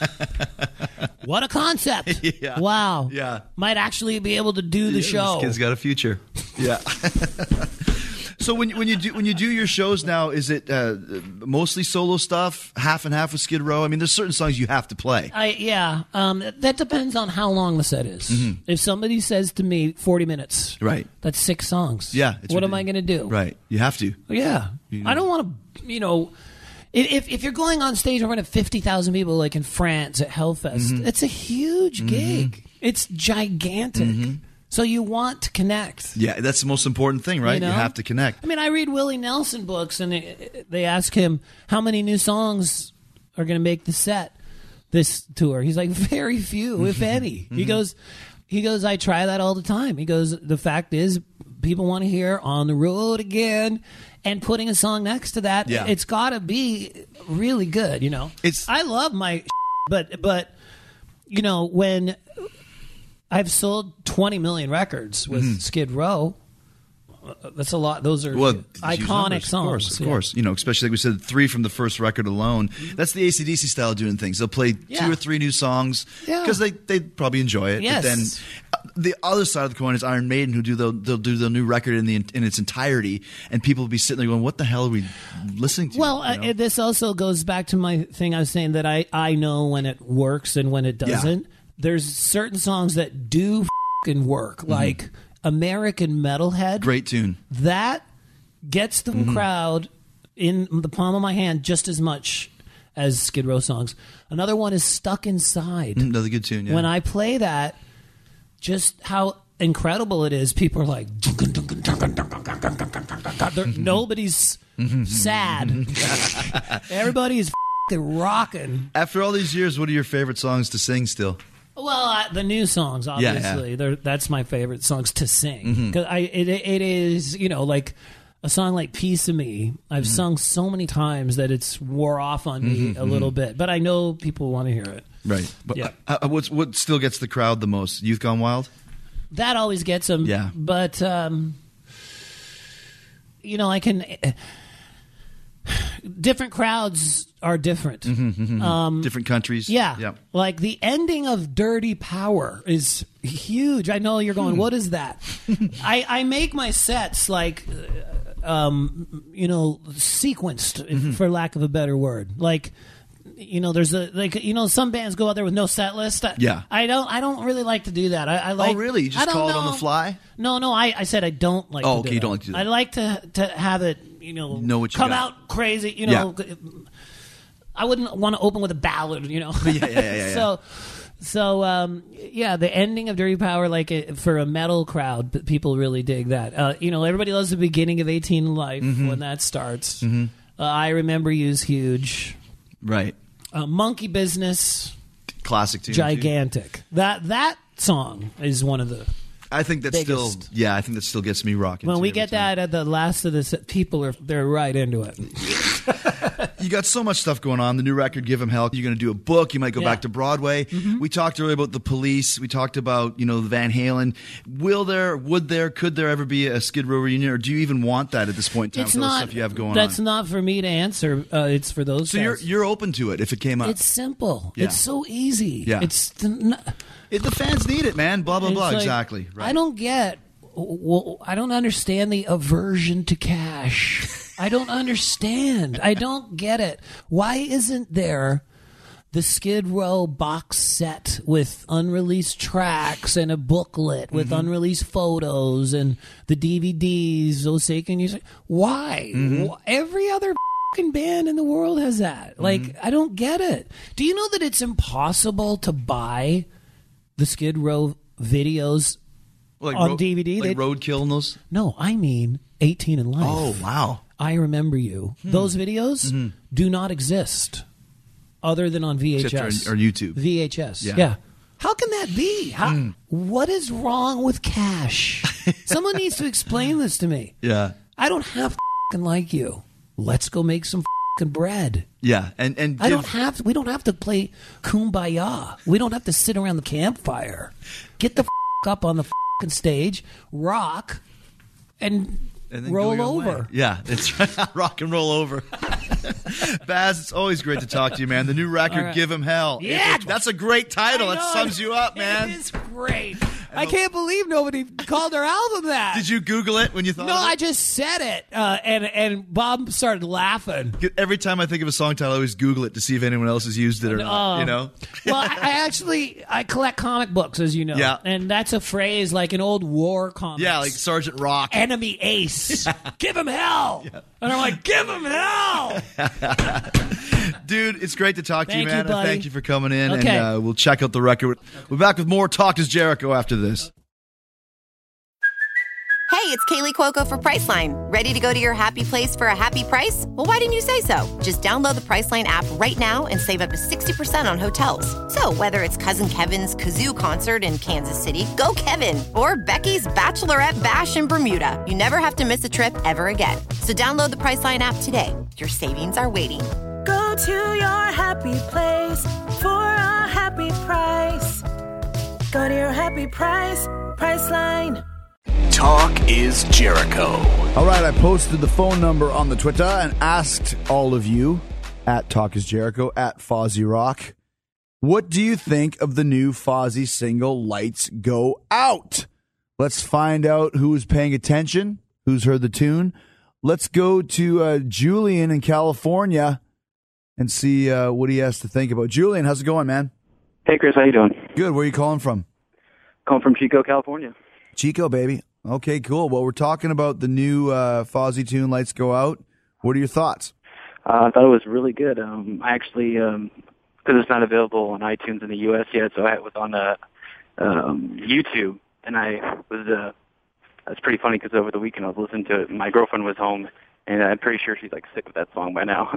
what a concept. Yeah. Wow. Yeah. Might actually be able to do the Yeah, show. This kid's got a future. Yeah. So when when you do when you do your shows now, is it uh, mostly solo stuff, half and half with Skid Row? I mean, there's certain songs you have to play. I yeah, um, that depends on how long the set is. Mm-hmm. If somebody says to me forty minutes, Right. that's six songs. Yeah. It's what ridiculous. am I going to do? Right. You have to. Yeah, You- I don't want to. You know, if if you're going on stage in front of fifty thousand people, like in France at Hellfest, Mm-hmm. it's a huge gig. It's gigantic. Mm-hmm. So you want to connect. Yeah, that's the most important thing, right? You know? You have to connect. I mean, I read Willie Nelson books, and they, they ask him how many new songs are going to make the set this tour. He's like, very few, if any. He goes, he goes. I try that all the time. He goes, the fact is, people want to hear "On the Road Again," and putting a song next to that, Yeah. it's got to be really good. You know, It's- I love my, but but you know when. I've sold twenty million records with Skid Row. Uh, That's a lot. Those are Well, huge iconic numbers, songs. Of course, of Yeah. course. You know, especially like we said, three from the first record alone. That's the A C D C style of doing things. They'll play Yeah. two or three new songs Yeah. because they they probably enjoy it. Yes. But then uh, the other side of the coin is Iron Maiden, who do the, they'll do the new record in the in its entirety, and people will be sitting there going, "What the hell are we listening to?" Well, You know? uh, this also goes back to my thing I was saying that I, I know when it works and when it Yeah. doesn't. There's certain songs that do f***ing work, like American Metalhead. Great tune. That gets the Mm-hmm. crowd in the palm of my hand just as much as Skid Row songs. Another one is Stuck Inside. Another good tune. Yeah. When I play that, just how incredible it is. People are like, They're- nobody's sad. Everybody's f***ing rocking. After all these years, what are your favorite songs to sing still? Well, uh, the new songs, Yeah, yeah. obviously, They're, that's my favorite songs to sing. 'Cause I, it, it is, you know, like a song like "Piece of Me." I've sung so many times that it's wore off on me a little bit, but I know people want to hear it. Right. But Yeah. uh, uh, what's, what still gets the crowd the most? Youth Gone Wild? That always gets them. Yeah. But, um, you know, I can. Different crowds are different. Um, Different countries? Yeah. Yeah. Like the ending of Dirty Power is huge. I know you're going, what is that? I, I make my sets like, uh, um, you know, sequenced, if- for lack of a better word. Like, you know, there's a, like, you know, some bands go out there with no set list. I- Yeah. I don't, I don't really like to do that. I, I like. Oh, really? You just I don't call it on know. the fly? No, no, I, I said I don't like Oh, to okay, do you that. don't like to do that. I like to, to have it, you know, Know what you come got. out crazy, you know. I wouldn't want to open with a ballad, you know. Yeah, yeah, yeah, yeah, yeah. So, so um, yeah, the ending of Dirty Power, like it, for a metal crowd, p- people really dig that. Uh, you know, everybody loves the beginning of eighteen Life Mm-hmm. when that starts. Uh, I Remember You's huge. Right. Uh, Monkey Business, Classic tune. too. gigantic. That that song is one of the. I think that still, Biggest. yeah, I think that still gets me rocking. When too we every get time. that at the last of the set, people are they're right into it. You got so much stuff going on. The new record, Give 'Em Hell. You're going to do a book. You might go Yeah. back to Broadway. Mm-hmm. We talked earlier about the Police. We talked about, you know, the Van Halen. Will there, would there, could there ever be a Skid Row reunion, or do you even want that at this point in time It's with all the not. stuff you have going that's on? not for me to answer. Uh, it's for those. So guys. you're you're open to it if it came up. It's simple. Yeah. It's so easy. Yeah. It's the, n- If the fans need it, man. Blah blah it's blah. like, exactly. Right. I don't get. Well, I don't understand the aversion to cash. I don't understand. I don't get it. Why isn't there the Skid Row box set with unreleased tracks and a booklet with Mm-hmm. unreleased photos and the D V Ds? Osaken Music. Why? Mm-hmm. Wh- Every other fucking band in the world has that. Like, Mm-hmm. I don't get it. Do you know that it's impossible to buy the Skid Row videos Like on ro- D V D? like They- Roadkill and those. No, I mean eighteen in Life. Oh wow. I Remember You. Hmm. Those videos do not exist other than on V H S. Except for on- or YouTube. V H S. Yeah. Yeah. How can that be? How, What is wrong with cash? Someone needs to explain this to me. Yeah. I don't have to f***ing like you. Let's go make some f***ing bread. Yeah. And and I give- don't have to, we don't have to play Kumbaya. We don't have to sit around the campfire. Get the f- up on the f***ing stage, rock, and, and then roll go your way. over. Yeah, it's rock and roll over. Baz, it's always great to talk to you, man. The new record, All right. Give 'Em Hell. Yeah. It- that's a great title. I That know. sums you up, man. It is great. I can't believe nobody called her album that. Did you Google it when you thought No, of it? I just said it, uh, and and Bob started laughing. Every time I think of a song title, I always Google it to see if anyone else has used it or not. Oh. You know? Well, I, I actually I collect comic books, as you know. Yeah. And that's a phrase like an old war comic. Yeah, like Sergeant Rock. Enemy ace. Give him hell. Yeah. And I'm like, give him hell. Dude, it's great to talk to Thank you, man. you, buddy. And thank you for coming in. Okay. And uh, we'll check out the record. We're back with more Talk is Jericho after this. Hey, it's Kaylee Cuoco for Priceline. Ready to go to your happy place for a happy price? Well, why didn't you say so? Just download the Priceline app right now and save up to sixty percent on hotels. So whether it's Cousin Kevin's Kazoo Concert in Kansas City, go Kevin, or Becky's Bachelorette Bash in Bermuda, you never have to miss a trip ever again. So download the Priceline app today. Your savings are waiting. Go to your happy place for a happy price. Go to your happy price, Priceline. Talk is Jericho. All right, I posted the phone number on the Twitter and asked all of you at Talk is Jericho, at Fozzy Rock, what do you think of the new Fozzy single, Lights Go Out? Let's find out who's paying attention, who's heard the tune. Let's go to uh, Julian in California and see uh, what he has to think about. Julian, how's it going, man? Hey, Chris, how you doing? Good. Where are you calling from? Calling from Chico, California. Chico, baby. Okay, cool. Well, we're talking about the new uh, Fozzy tune, Lights Go Out. What are your thoughts? Uh, I thought it was really good. Um, I actually, because um, it's not available on iTunes in the U S yet, so I was on uh, um, YouTube, and I was, uh, it's pretty funny because over the weekend I was listening to it, and my girlfriend was home, and I'm pretty sure she's like sick of that song by now.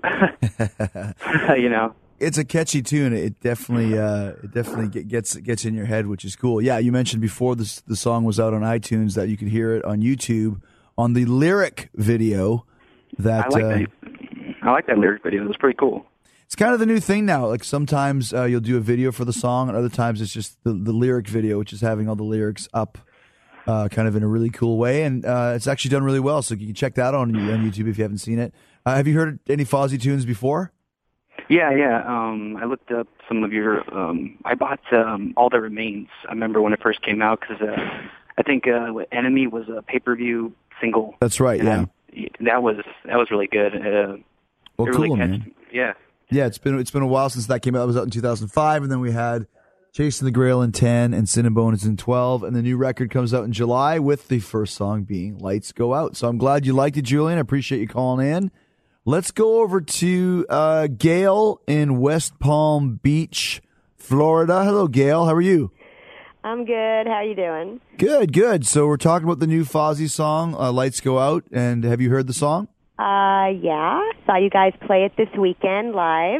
You know? It's a catchy tune. It definitely, uh, it definitely get, gets gets in your head, which is cool. Yeah, you mentioned before this, the song was out on iTunes that you could hear it on YouTube on the lyric video. That I like uh, that. I like that lyric video. It was pretty cool. It's kind of the new thing now. Like sometimes uh, you'll do a video for the song, and other times it's just the, the lyric video, which is having all the lyrics up, uh, kind of in a really cool way, and uh, it's actually done really well. So you can check that out on, on YouTube if you haven't seen it. Uh, have you heard any Fozzy tunes before? Yeah, yeah. Um, I looked up some of your. Um, I bought um, All That Remains. I remember when it first came out because uh, I think uh, Enemy was a pay-per-view single. That's right. Yeah, I, that was that was really good. Uh, well, really cool, catched, man. Yeah, yeah. It's been it's been a while since that came out. It was out in two thousand five, and then we had Chasing the Grail in ten, and Sin and Bone is in twelve, and the new record comes out in July with the first song being Lights Go Out. So I'm glad you liked it, Julian. I appreciate you calling in. Let's go over to uh, Gail in West Palm Beach, Florida. Hello, Gail. How are you? I'm good. How you doing? Good, good. So we're talking about the new Fozzy song, uh, Lights Go Out. And have you heard the song? Uh, yeah. Saw you guys play it this weekend live.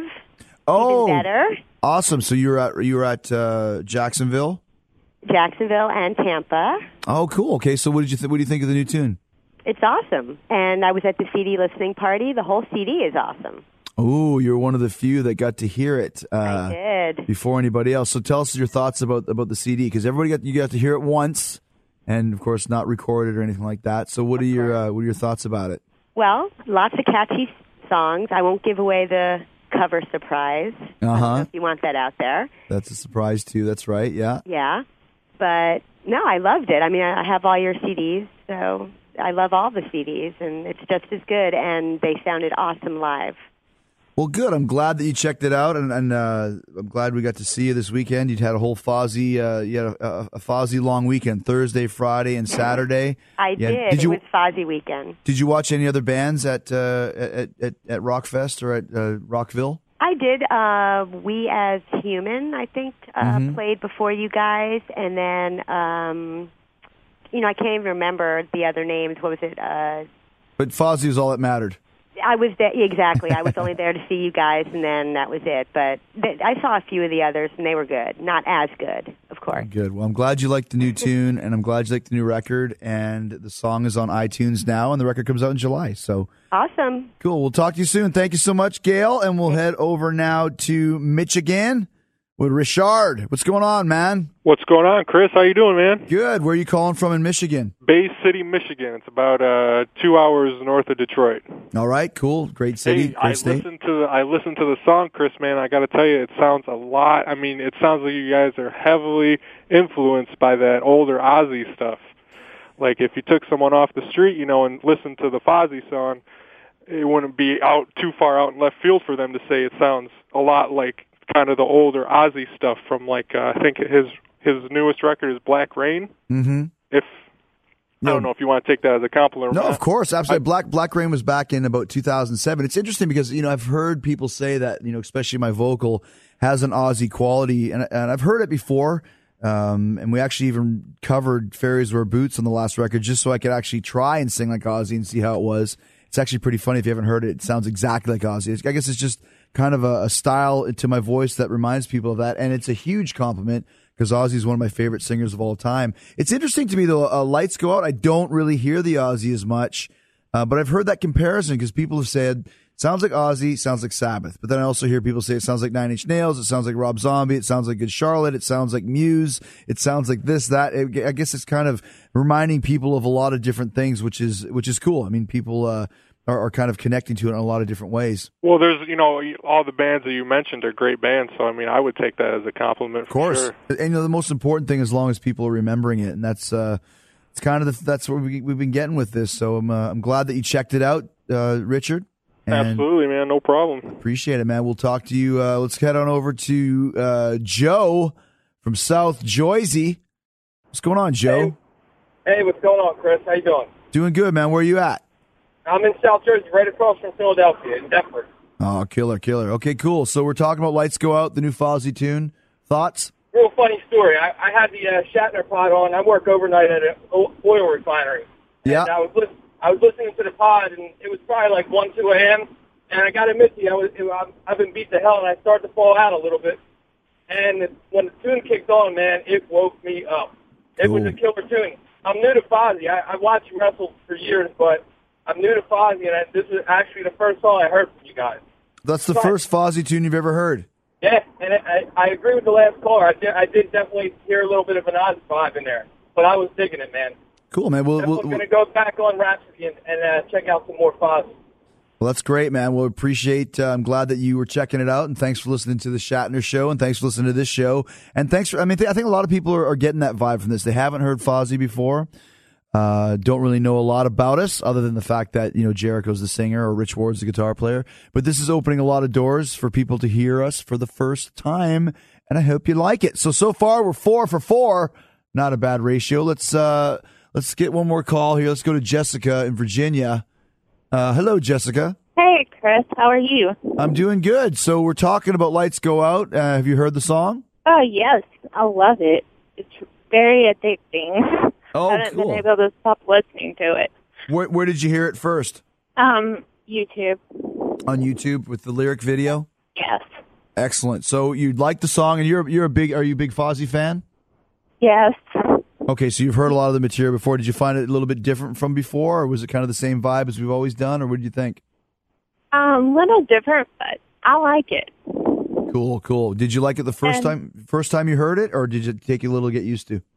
Oh, Even better. Awesome. So you were at you were at uh, Jacksonville, Jacksonville and Tampa. Oh, cool. Okay. So what did you th- what do you think of the new tune? It's awesome. And I was at the C D listening party. The whole C D is awesome. Oh, you're one of the few that got to hear it. Uh, I did. Before anybody else. So tell us your thoughts about about the C D, because everybody got you got to hear it once, and of course not recorded or anything like that. So what are your uh, what are your thoughts about it? Well, lots of catchy songs. I won't give away the cover surprise. Uh huh. If you want that out there. That's a surprise too. That's right. Yeah. Yeah. But no, I loved it. I mean, I have all your C Ds, so I love all the C Ds, and it's just as good, and they sounded awesome live. Well, good. I'm glad that you checked it out, and, and uh, I'm glad we got to see you this weekend. You had a whole Fozzy, uh, you had a, a, a Fozzy long weekend, Thursday, Friday, and Saturday. I Yeah. did. Did you It was Fozzy weekend. Did you watch any other bands at uh, at, at at Rockfest or at uh, Rockville? I did. Uh, We As Human, I think, uh, Mhm. played before you guys, and then, um, you know, I can't even remember the other names. What was it? Uh, But Fozzy was all that mattered. I was there, exactly. I was only there to see you guys, and then that was it. But th- I saw a few of the others, and they were good. Not as good, of course. Good. Well, I'm glad you liked the new tune, and I'm glad you liked the new record. And the song is on iTunes now, and the record comes out in July. So Awesome. cool. We'll talk to you soon. Thank you so much, Gail. And we'll head over now to Michigan with Richard. What's going on, man? What's going on, Chris? How you doing, man? Good. Where are you calling from in Michigan? Bay City, Michigan. It's about uh, two hours north of Detroit. All right, cool. Great city, Hey, great I state. listened to the I listened to the song, Chris. Man, I got to tell you, it sounds a lot. I mean, it sounds like you guys are heavily influenced by that older Ozzy stuff. Like if you took someone off the street, you know, and listened to the Fozzy song, it wouldn't be out too far out in left field for them to say it sounds a lot like kind of the older Ozzy stuff from like uh, I think his his newest record is Black Rain. Mm-hmm. If I don't know if you want to take that as a compliment. No, or not. of course, absolutely. Black Black Rain was back in about two thousand seven. It's interesting because you know I've heard people say that you know especially my vocal has an Ozzy quality, and and I've heard it before. Um, and we actually even covered Fairies Wear Boots on the last record just so I could actually try and sing like Ozzy and see how it was. It's actually pretty funny if you haven't heard it. It sounds exactly like Ozzy. I guess it's just kind of a, a style to my voice that reminds people of that, and it's a huge compliment because Ozzy is one of my favorite singers of all time. It's interesting to me, though, uh, Lights Go Out, I don't really hear the Ozzy as much, uh, but I've heard that comparison because people have said, sounds like Ozzy, sounds like Sabbath. But then I also hear people say it sounds like Nine Inch Nails, it sounds like Rob Zombie, it sounds like Good Charlotte, it sounds like Muse, it sounds like this, that. I guess it's kind of reminding people of a lot of different things, which is which is cool. I mean, people uh, are, are kind of connecting to it in a lot of different ways. Well, there's, you know, all the bands that you mentioned are great bands, so I mean, I would take that as a compliment. Of course. For sure. And you know, the most important thing, as long as people are remembering it, and that's uh, it's kind of the, that's what we, we've been getting with this. So I'm uh, I'm glad that you checked it out, uh, Richard. And absolutely, man, no problem. Appreciate it, man. We'll talk to you. Uh, let's head on over to uh, Joe from South Jersey. What's going on, Joe? Hey. Hey, what's going on, Chris? How you doing? Doing good, man. Where are you at? I'm in South Jersey, right across from Philadelphia, in Deptford. Oh, killer, killer. Okay, cool. So we're talking about Lights Go Out, the new Fozzy tune. Thoughts? Real funny story. I, I had the uh, Shatner pod on. I work overnight at an oil refinery. Yeah. And I was listening. I was listening to the pod, and it was probably like one, two a.m., and I got to admit to you, I was, it, I've been beat to hell, and I started to fall out a little bit. And when the tune kicked on, man, it woke me up. It cool. was a killer tune. I'm new to Fozzy. I, I watched you wrestle for years, but I'm new to Fozzy, and I, this is actually the first song I heard from you guys. That's the But- first Fozzy tune you've ever heard. Yeah, and I, I agree with the last caller. I did, I did definitely hear a little bit of an Oz vibe in there, but I was digging it, man. Cool, man. We'll, I'm we'll, going to go back on Rhapsody and, and uh, check out some more Fozzy. Well, that's great, man. We'll appreciate. Uh, I'm glad that you were checking it out, and thanks for listening to the Shatner show, and thanks for listening to this show, and thanks for. I mean, th- I think a lot of people are, are getting that vibe from this. They haven't heard Fozzy before, uh, don't really know a lot about us, other than the fact that you know Jericho's the singer or Rich Ward's the guitar player. But this is opening a lot of doors for people to hear us for the first time, and I hope you like it. So so far we're four for four, not a bad ratio. Let's uh, let's get one more call here. Let's go to Jessica in Virginia. Uh, hello, Jessica. Hey, Chris. How are you? I'm doing good. So we're talking about Lights Go Out. Uh, have you heard the song? Oh, yes. I love it. It's very addicting. Oh, I haven't cool. been able to stop listening to it. Where, where did you hear it first? Um, YouTube. On YouTube with the lyric video? Yes. Excellent. So you like the song, and you're you're a big. Are you a big Fozzy fan? Yes. Okay, so you've heard a lot of the material before. Did you find it a little bit different from before, or was it kind of the same vibe as we've always done, or what did you think? Um, little different, but I like it. Cool, cool. Did you like it the first And- time? First time you heard it, or did it take you a little to get used to?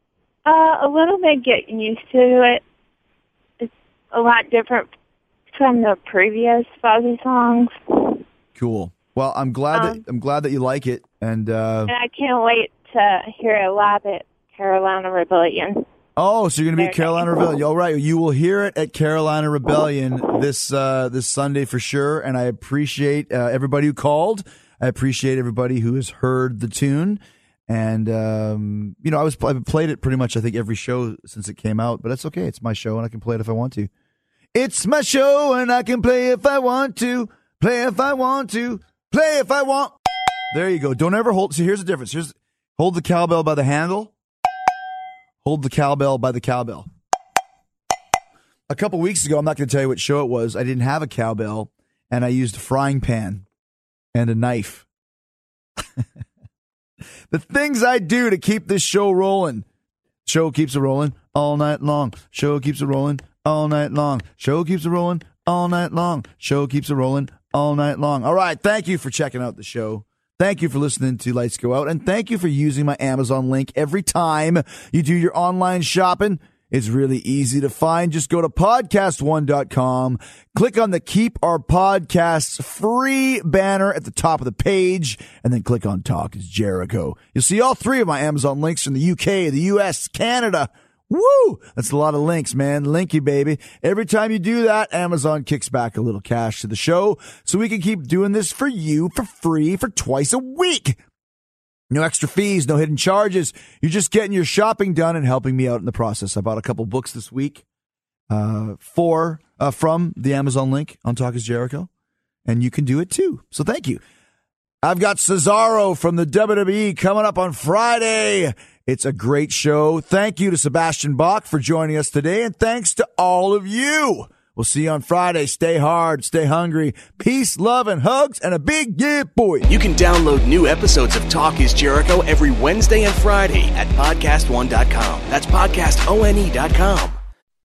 Uh, a little bit getting used to it. It's a lot different from the previous Fozzy songs, Cool. Well, I'm glad Um, that I'm glad that you like it, and uh, and I can't wait to hear it live at Carolina Rebellion. oh, so you're gonna be at Very Carolina Rebellion? All right, you will hear it at Carolina Rebellion this uh, this Sunday for sure. And I appreciate uh, everybody who called. I appreciate everybody who has heard the tune. And um, you know, I was I've played it pretty much I think every show since it came out, but that's okay. It's my show, and I can play it if I want to. It's my show, and I can play if I want to. Play if I want to. Play if I want. There you go. Don't ever hold. See, here's the difference. Here's hold the cowbell by the handle. Hold the cowbell by the cowbell. A couple weeks ago, I'm not going to tell you what show it was. I didn't have a cowbell, and I used a frying pan and a knife. The things I do to keep this show rolling. Show keeps it rolling all night long. Show keeps it rolling all night long. Show keeps it rolling all night long. Show keeps it rolling all night long. All right. Thank you for checking out the show. Thank you for listening to Lights Go Out, and thank you for using my Amazon link every time you do your online shopping. It's really easy to find. Just go to podcast one dot com, click on the Keep Our Podcasts free banner at the top of the page, and then click on Talk is Jericho. You'll see all three of my Amazon links from the U K, the U S, Canada. Woo! That's a lot of links, man. Linky, baby. Every time you do that, Amazon kicks back a little cash to the show so we can keep doing this for you for free for twice a week. No extra fees, no hidden charges. You're just getting your shopping done and helping me out in the process. I bought a couple books this week uh, for uh, from the Amazon link on Talk is Jericho, and you can do it too. So thank you. I've got Cesaro from the W W E coming up on Friday. It's a great show. Thank you to Sebastian Bach for joining us today, and thanks to all of you. We'll see you on Friday. Stay hard, stay hungry. Peace, love, and hugs, and a big yeah, boy. You can download new episodes of Talk is Jericho every Wednesday and Friday at podcast one dot com. That's podcast one dot com.